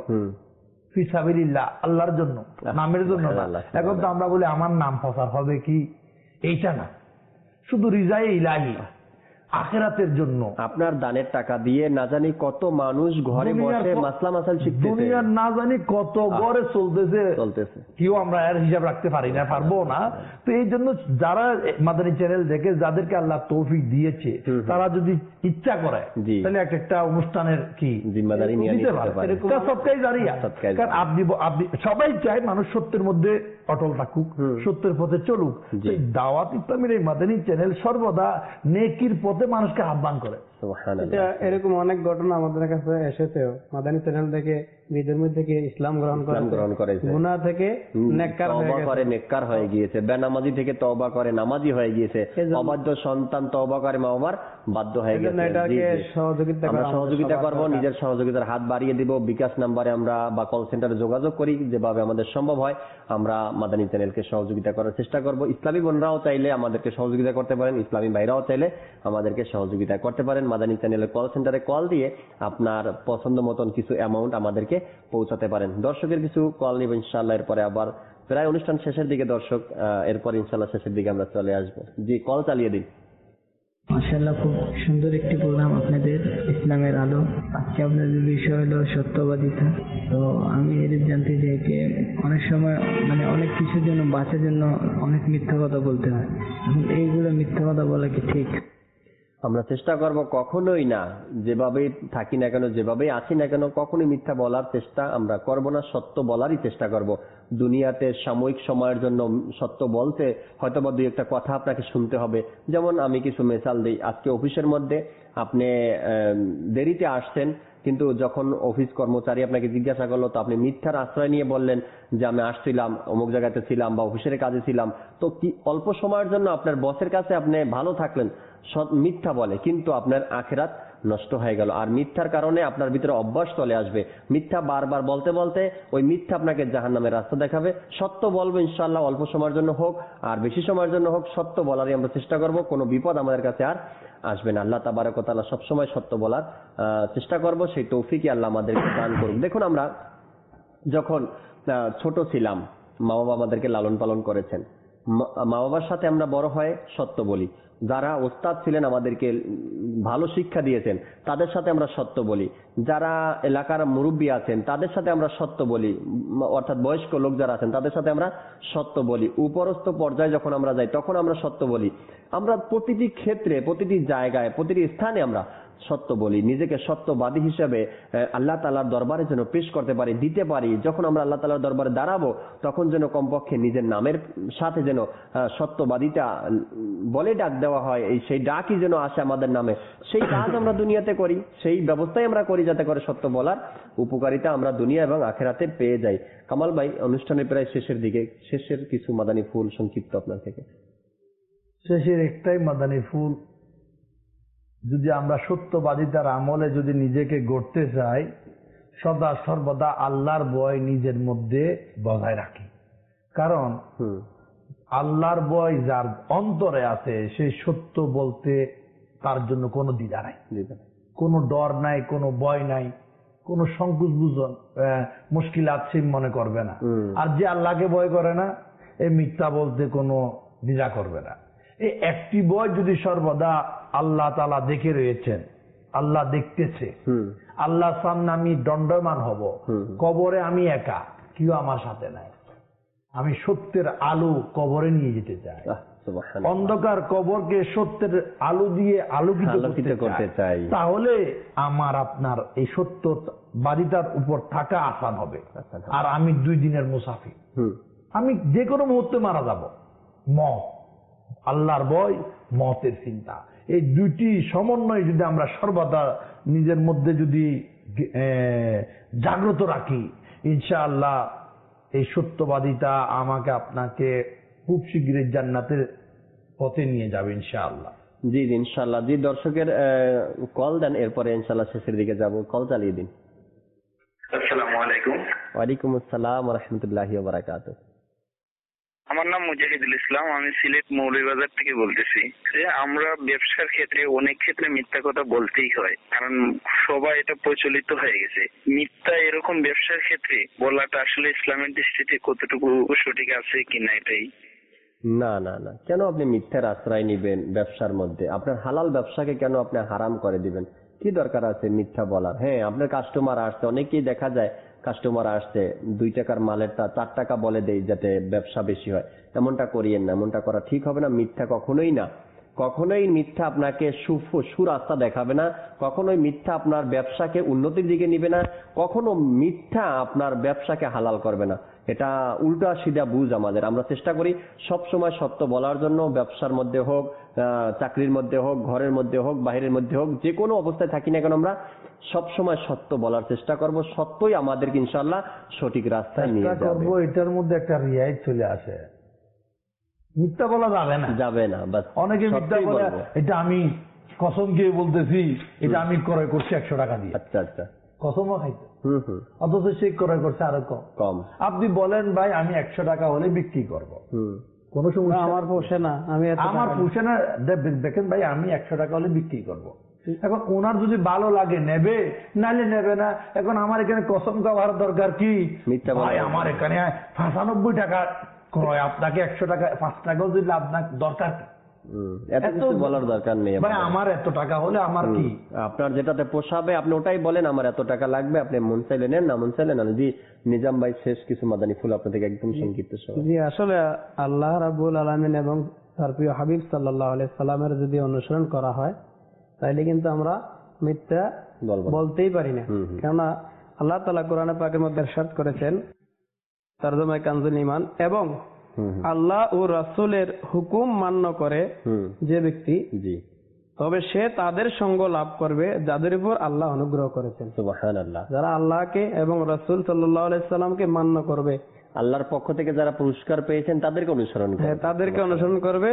ফি সাবিলিল্লাহ, আল্লাহর জন্য, নামের জন্য না। এখন তো আমরা বলি আমার নাম প্রচার হবে কি, এইটা না, শুধু রিজায়ে ইলাহি আখিরাতের জন্য আপনার দানের টাকা দিয়ে না জানি কত মানুষ ঘরে বসে মাসলা মাসাল শিখতেছে, দুনিয়ার না জানি কত ঘরে চলতেছে চলতেছে কেউ আমরা এর হিসাব রাখতে পারি না, পারবো না। তো এই জন্য যারা মাদানী চ্যানেল দেখে, যাদেরকে আল্লাহ তৌফিক দিয়েছে, তারা যদি ইচ্ছা করে তাহলে এক একটা অনুষ্ঠানের কি জিম্মেদারি নিয়ে নিতে পারে। সবটাই জারিয়া, কারণ আপনি আপনি সবাই চায় মানুষ সত্যের মধ্যে অটল থাকুক, সত্যের পথে চলুক। দাওয়াত ইসলামের এই মাদানী চ্যানেল সর্বদা নেকির পথে মানুষকে আহ্বান করে। এটা এরকম অনেক ঘটনা আমাদের কাছে এসেছেও। মাদানী চ্যানেল থেকে বিধর্মী থেকে ইসলাম গ্রহণ গ্রহণ করেছে, গুনাহ থেকে নেককার হয়ে গেছে, করে নেককার হয়ে গিয়েছে, বেনামাজি থেকে তওবা করে নামাজি হয়ে গিয়েছে, অবাধ্য সন্তান তওবা করে মা বাবার বাধ্য হয়ে গেছে। আমরা সহযোগিতা করব, নিজের সহযোগিতার হাত বাড়িয়ে দিব। বিকাশ নাম্বারে আমরা বা কল সেন্টারে যোগাযোগ করি, যেভাবে আমাদের সম্ভব হয় আমরা মাদানী চ্যানেলকে সহযোগিতা করার চেষ্টা করব। ইসলামী বোনরাও চাইলে আমাদেরকে সহযোগিতা করতে পারেন, ইসলামী ভাইরাও চাইলে আমাদেরকে সহযোগিতা করতে পারেন। মাদানী চ্যানেলের কল সেন্টারে কল দিয়ে আপনার পছন্দ মতন কিছু অ্যামাউন্ট আমাদেরকে পৌঁছাতে পারেন। দর্শকের কিছু কল নিব ইনশাআল্লাহ, এরপরে আবার প্রায় অনুষ্ঠান শেষের দিকে দর্শক, এরপর ইনশাআল্লাহ শেষের দিকে আমরা চলে আসবো। জি, কল চালিয়ে দিন। মাশাআল্লাহ, খুব সুন্দর একটি প্রোগ্রাম আপনাদের ইসলামের আলো। আজকে আপনাদের বিষয় হলো সত্যবাদিতা। তো আমি এদের জানতে চাই যে অনেক সময় মানে অনেক কিছুর জন্য বাঁচার জন্য অনেক মিথ্যা কথা বলতে হয়, এখন এইগুলো মিথ্যা কথা বলা কি ঠিক? আমরা চেষ্টা করব কখনোই না, যেভাবেই থাকি না কেন, যেভাবেই আছি না কেন, কখনোই মিথ্যা বলার চেষ্টা আমরা করব না, সত্য বলারই চেষ্টা করব। দুনিয়াতে সাময়িক সময়ের জন্য সত্য বলতে হয়তো বা দুই একটা কথা আপনাকে শুনতে হবে। যেমন আমি কিছু মেসাল দিই, আজকে অফিসের মধ্যে আপনি দেরিতে আসছেন, কিন্তু যখন অফিস কর্মচারী আপনাকে জিজ্ঞাসা করলো তো আপনি মিথ্যার আশ্রয় নিয়ে বললেন যে আমি আসছিলাম, অমুক জায়গাতে ছিলাম বা অফিসের কাজে ছিলাম, তো কি অল্প সময়ের জন্য আপনার বসের কাছে আপনি ভালো থাকলেন, মিথ্যা বলে, কিন্তু আপনার আখিরাত নষ্ট হয়ে গেল। আর মিথ্যার কারণে আপনার ভিতরে অভ্যাস চলে আসবে, মিথ্যা বারবার বলতে বলতে ওই মিথ্যা আপনাকে জাহান্নামের রাস্তা দেখাবে। সত্য বলবো ইনশাআল্লাহ, অল্প সময়ের জন্য হোক আর বেশি সময়ের জন্য হোক, সত্য বলারই আমরা চেষ্টা করব, কোনো বিপদ আমাদের কাছে আর আসবে না। আল্লাহ তাবারক ওয়া তাআলা সবসময় সত্য বলার চেষ্টা করব, সেই তৌফিকই আল্লাহ আমাদেরকে দান করুন। দেখুন, আমরা যখন ছোট ছিলাম, মা বাবা আমাদেরকে লালন পালন করেছেন, মা বাবার সাথে আমরা বড় হয়ে সত্য বলি। যারা ওস্তাদ ছিলেন, আমাদেরকে ভালো শিক্ষা দিয়েছেন, তাদের সাথে আমরা সত্য বলি। যারা এলাকার মুরব্বী আছেন তাদের সাথে আমরা সত্য বলি, অর্থাৎ বয়স্ক লোক যারা আছেন তাদের সাথে আমরা সত্য বলি। উপরস্থ পর্যায়ে যখন আমরা যাই তখন আমরা সত্য বলি। আমরা প্রতিটি ক্ষেত্রে, প্রতিটি জায়গায়, প্রতিটি স্থানে আমরা সত্য বলি। নিজেকে সত্যবাদী হিসেবে আল্লাহ তাআলার দরবারে যেন পেশ করতে পারি, দিতে পারি। যখন আমরা আল্লাহ তাআলার দরবারে দাঁড়াবো তখন যেন কমপক্ষে নিজের নামের সাথে যেন সত্যবাদিতা বলে ডাক দেওয়া হয়, এই সেই ডাকই যেন আসে আমাদের নামে। সেই কাজ আমরা দুনিয়াতে করি, সেই ব্যবস্থাই আমরা করি যাতে করে সত্য বলার উপকারিতা আমরা দুনিয়া এবং আখিরাতে পেয়ে যাই। কামাল ভাই, অনুষ্ঠানের প্রায় শেষের দিকে, শেষের কিছু মাদানী ফুল সংক্ষিপ্ত আপনার থেকে। শেষের একটাই মাদানী ফুল, যদি আমরা সত্যবাদিতার আমলে যদি নিজেকে গড়তে চাই, সদা সর্বদা আল্লাহর ভয় নিজের মধ্যে বজায় রাখি। কারণ আল্লাহর ভয় যার অন্তরে আছে, সেই সত্য বলতে তার জন্য কোনো দ্বিধা নাই, কোনো ডর নাই, কোনো ভয় নাই, কোনো সংকোচ বুঝন মুশকিল আছে মনে করবে না। আর যে আল্লাহকে ভয় করে না, এই মিথ্যা বলতে কোনো দ্বিধা করবে না। এই একটি ভয় যদি সর্বদা আল্লাহ তাআলা দেখে রয়েছেন, আল্লাহ দেখতেছে, আল্লাহ সামনে আমি দণ্ডমান হব, কবরে আমি একা, কেউ আমার সাথে নাই, আমি সত্যের আলো কবরে নিয়ে যেতে চাই, অন্ধকার কবরকে সত্যের আলো দিয়ে আলোকিত করতে চাই, তাহলে আমার আপনার এই সত্য বাদিতার উপর থাকা আসান হবে। আর আমি দুই দিনের মুসাফির, আমি যে কোনো মুহূর্তে মারা যাব। মত, আল্লাহর ভয়, মতের চিন্তা, এই দুইটি সমন্বয় যদি আমরা সর্বদা নিজের মধ্যে যদি জাগ্রত রাখি, ইনশাআল্লাহ এই সত্যবাদিতা আমাকে আপনাকে খুব শীঘ্রই জান্নাতের পথে নিয়ে যাবে ইনশাআল্লাহ। জি জি ইনশাআল্লাহ। জি, দর্শকের কল দেন, এরপরে ইনশাআল্লাহ শেষের দিকে যাব। কল চালিয়ে দিন। আসসালামু আলাইকুম। ওয়ালাইকুম আসসালাম ওয়া রাহমাতুল্লাহি ওয়া বারাকাতুহু। আমার নাম মুজাহিদুল ইসলাম, আমি সিলেট মৌলভীবাজার থেকে বলতেছি। যে আমরা ব্যবসার ক্ষেত্রে অনেক ক্ষেত্রে মিথ্যা কথা বলতেই হয়, কারণ সবাই এটা প্রচলিত হয়ে গেছে। মিথ্যা এরকম ব্যবসার ক্ষেত্রে বলাটা আসলে ইসলামের দৃষ্টিতে কতটুকু সঠিক আছে কিনা এটাই। না না না, কেন আপনি মিথ্যার আশ্রয় নিবেন ব্যবসার মধ্যে? আপনার হালাল ব্যবসাকে কেন আপনি হারাম করে দিবেন? কি দরকার আছে মিথ্যা বলার? হ্যাঁ, আপনার কাস্টমার আসছে, অনেকেই দেখা যায় কাস্টমার আসছে দুই টাকার মালেরটা চার টাকা বলে দেয় যাতে ব্যবসা বেশি হয়। এমনটা করিয়েন না, এমনটা করা ঠিক হবে না। মিথ্যা কখনোই না, কখনোই মিথ্যা আপনাকে সুরাস্তা দেখাবে না, কখনোই মিথ্যা আপনার ব্যবসাকে উন্নতির দিকে নিবে না, কখনো মিথ্যা আপনার ব্যবসাকে হালাল করবে না। এটা উল্টা সিধা বুঝ আমাদের। আমরা চেষ্টা করি সব সময় সত্য বলার জন্য, ব্যবসার মধ্যে হোক, চাকরির মধ্যে হোক, ঘরের মধ্যে হোক, বাইরের মধ্যে হোক, যে কোনো অবস্থায় থাকি না কেন আমরা সব সময় সত্য বলার চেষ্টা করব। সত্যই আমাদেরকে ইনশাআল্লাহ সঠিক রাস্তায় নিয়ে যাবে। এটার মধ্যে একটা রিয়াইত চলে আসে, মিথ্যা বলা যাবে না, যাবে না। অনেকে মিথ্যা বলে, এটা আমি কসম খেয়ে বলতেছি, এটা আমি ক্রয় করছি একশো টাকা দিয়ে। আচ্ছা আচ্ছা, কসমও খাইতে, অথচ সে ক্রয় করছে আরো কম। আপনি বলেন ভাই আমি একশো টাকা হলে বিক্রি করবো, কোন সমস্যা, আমার পোষে না, আমি আমার পোষে না, দেখেন ভাই আমি একশো টাকা হলে বিক্রি করবো। এখন ওনার যদি ভালো লাগে নেবে, নাহলে নেবে না। এখন আমার এখানে কসম খাওয়ার দরকার কি? ভাই আমার এখানে পঁচানব্বই টাকা ক্রয়, আপনাকে একশো টাকা পাঁচ টাকাও যদি লাভ না, দরকার কি? বলার দরকার নেই। আমার এত টাকা হলে আমার কি, আপনার যেটাতে পোষাবে আপনি ওটাই বলেন, আমার এত টাকা লাগবে, আপনি মন চাইলে নেন, না মন চাইলে না। জি নিজাম ভাই, শেষ কিছু মাদানী ফুল আপনাদের একদম সংক্ষিপ্ত সময়। জি আসলে আল্লাহ রাব্বুল আলামিন এবং তার প্রিয় হাবিব সাল্লাল্লাহু আলাইহি সাল্লামের যদি অনুসরণ করা হয় তাহলে কিন্তু আমরা মিথ্যা বলতেই পারি না। কেননা আল্লাহ তাআলা কোরআনে পাকের মধ্যে ইরশাদ করেছেন, তরজমায়ে কানজুল ঈমান, এবং আল্লাহ ও রাসূলের হুকুম মান্য করে যে ব্যক্তি, তবে সে তাদের সঙ্গ লাভ করবে যাদের উপর আল্লাহ অনুগ্রহ করেছেন। সুবহানাল্লাহ। যারা আল্লাহকে এবং রাসূল সাল্লাল্লাহু আলাইহি সাল্লামকে মান্য করবে, আল্লাহর পক্ষ থেকে যারা পুরস্কার পেয়েছেন তাদেরকে অনুসরণ করবে, হ্যাঁ তাদেরকে অনুসরণ করবে।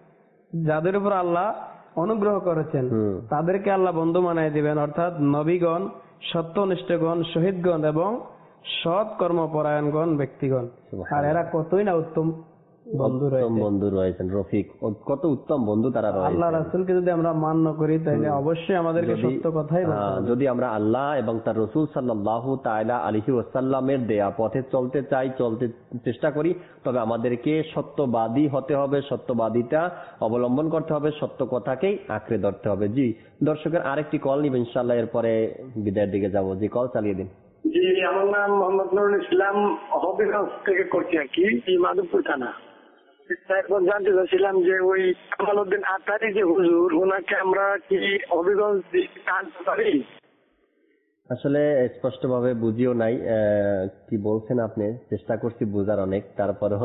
যাদের উপর আল্লাহ অনুগ্রহ করেছেন তাদেরকে আল্লাহ বন্ধু বানিয়ে দিবেন, অর্থাৎ নবীগণ, সত্যনিষ্ঠগণ, শহীদগণ এবং সৎ কর্মপরায়ণগণ ব্যক্তিগণ। আর এরা কতই না উত্তম বন্ধু রয়েছে, বন্ধু রয়েছেন, রফিক, কত উত্তম বন্ধু তারা রয়েছে। আল্লাহ রাসূলকে যদি আমরা মান্য করি তাহলে অবশ্যই আমাদেরকে সত্য কথাই বলতে হবে। যদি আমরা আল্লাহ এবং তার রাসূল সাল্লাল্লাহু তাআলা আলাইহি ওয়াসাল্লামের দেয়া পথে চলতে চাই, চলতে চেষ্টা করি, তবে আমাদেরকে সত্যবাদী হতে হবে, সত্যবাদিতা অবলম্বন করতে হবে, সত্য কথাকেই আঁকড়ে ধরতে হবে। জি দর্শকের আরেকটি কল নিব ইনশাআল্লাহ, এরপরে বিদায়ের দিকে যাব। জি কল চালিয়ে দিন। জি আমার নাম মোহাম্মদ নুরুল ইসলাম, হবিগঞ্জ থেকে করছি আর কি, মাধবপুর থানা। এখন জানতে চাচ্ছিলাম যে ওই কামালউদ্দিন আতারি যে হুজুর, ওনাকে আমরা কি হবিগঞ্জ আনতে পারি? আসলে স্পষ্ট ভাবে বুঝিও নাই কি বলছেন আপনি, চেষ্টা করছি বুঝার অনেক, তারপরেও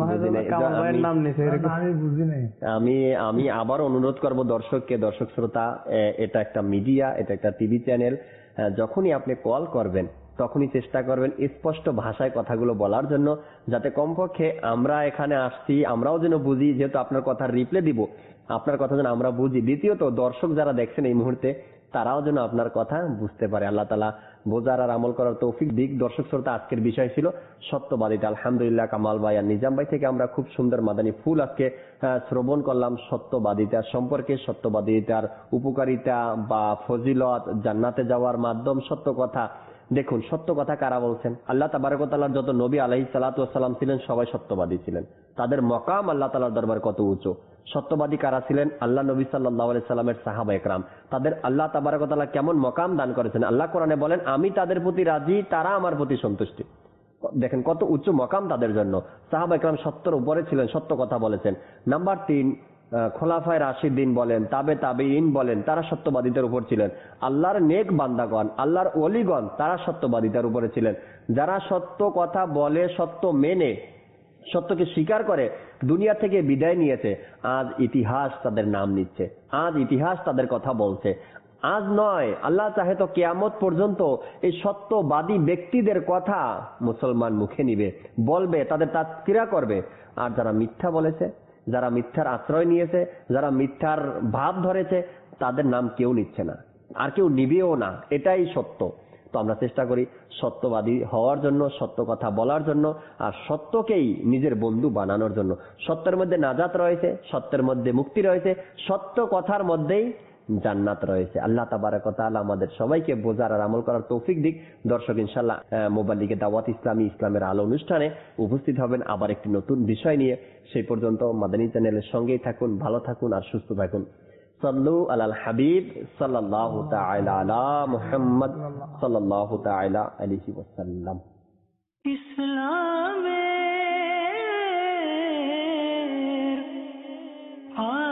আমি আমি আবার অনুরোধ করব দর্শককে, দর্শক শ্রোতা, এটা একটা মিডিয়া, এটা একটা টিভি চ্যানেল, যখনই আপনি কল করবেন তখনই চেষ্টা করবেন স্পষ্ট ভাষায় কথাগুলো বলার জন্য, যাতে কমপক্ষে আমরা এখানে আসছি আমরাও যেন বুঝি, যেহেতু আপনার কথা রিপ্লে দিব, আপনার কথা যেন আমরা বুঝি। দ্বিতীয়ত দর্শক যারা দেখছেন এই মুহূর্তে তারাও যেন আপনার কথা বুঝতে পারে। আল্লাহ তাআলা বোঝার আর আমল করার তৌফিক দিক। দর্শক শ্রোতা, আজকের বিষয় ছিল সত্যবাদিতা। আলহামদুলিল্লাহ কামাল ভাই আর নিজাম ভাই থেকে আমরা খুব সুন্দর মাদানী ফুল আজকে শ্রবণ করলাম সত্যবাদিতা সম্পর্কে, সত্যবাদিতার উপকারিতা বা ফজিলত, জান্নাতে যাওয়ার মাধ্যম, সত্য কথা। দেখুন সত্য কথা কারা বলছেন? আল্লাহ তাবারক ওয়া তাআলার যত নবী আলাইহিস সালাতু ওয়াস সালাম ছিলেন সবাই সত্যবাদী ছিলেন, তাদের মকাম আল্লাহ তাআলার দরবারে কত উঁচু। সত্যবাদী কারা ছিলেন? আল্লাহ নবী সাল্লাল্লাহু আলাইহি সাল্লামের সাহাবা একরাম, তাদের আল্লাহ তাবারক ওয়া তাআলা কেমন মকাম দান করেছেন। আল্লাহ কোরআনে বলেন, আমি তাদের প্রতি রাজি, তারা আমার প্রতি সন্তুষ্ট। দেখেন কত উচ্চ মকাম তাদের জন্য। সাহাবা একরাম সত্যের উপরে ছিলেন, সত্য কথা বলেছেন। নাম্বার তিন, খোলাফায়ে রাশিদিন বলেন, তাবে তাবেঈন বলেন, তারা সত্যবাদিতার উপর ছিলেন। আল্লাহর নেক বান্দাগণ, আল্লাহর ওলিগণ, তারা সত্যবাদিতার উপরে ছিলেন। যারা সত্য কথা বলে, সত্য মেনে, সত্যকে স্বীকার করে দুনিয়া থেকে বিদায় নিয়েছে, আজ ইতিহাস তাদের নাম নিচ্ছে, আজ ইতিহাস তাদের কথা বলছে। আজ নয়, আল্লাহ চাহে তো কিয়ামত পর্যন্ত এই সত্যবাদী ব্যক্তিদের কথা মুসলমান মুখে নিবে, বলবে, তাদের তাজকিরা করবে। আর যারা মিথ্যা বলেছে, যারা মিথ্যার আশ্রয় নিয়েছে, যারা মিথ্যার ভাব ধরেছে, তাদের নাম কেউ নিচ্ছে না, আর কেউ নিবেও না। এটাই সত্য। তো আমরা চেষ্টা করি সত্যবাদী হওয়ার জন্য, সত্য কথা বলার জন্য, আর সত্যকেই নিজের বন্ধু বানানোর জন্য। সত্যের মধ্যে নাজাত রয়েছে, সত্যের মধ্যে মুক্তি রয়েছে, সত্য কথার মধ্যেই জান্নাত রয়েছে। আল্লাহ তাবারক ওয়া তাআলা আমাদের সবাইকে বোঝার আর আমল করার তৌফিক দিক। দর্শক ইনশাআল্লাহ মোবাল্লিগে দাওয়াত ইসলামী, ইসলামের আলো অনুষ্ঠানে উপস্থিত হবেন আবার একটি নতুন বিষয় নিয়ে। সেই পর্যন্ত মাদানী চ্যানেলের সঙ্গেই থাকুন, ভালো থাকুন আর সুস্থ থাকুন। সাল্লু আলাল হাবিব সাল্লাল্লাহু তাআলা আলা মুহাম্মদ সাল্লাল্লাহু তাআলা আলাইহি ওয়াসাল্লাম। ইসলামের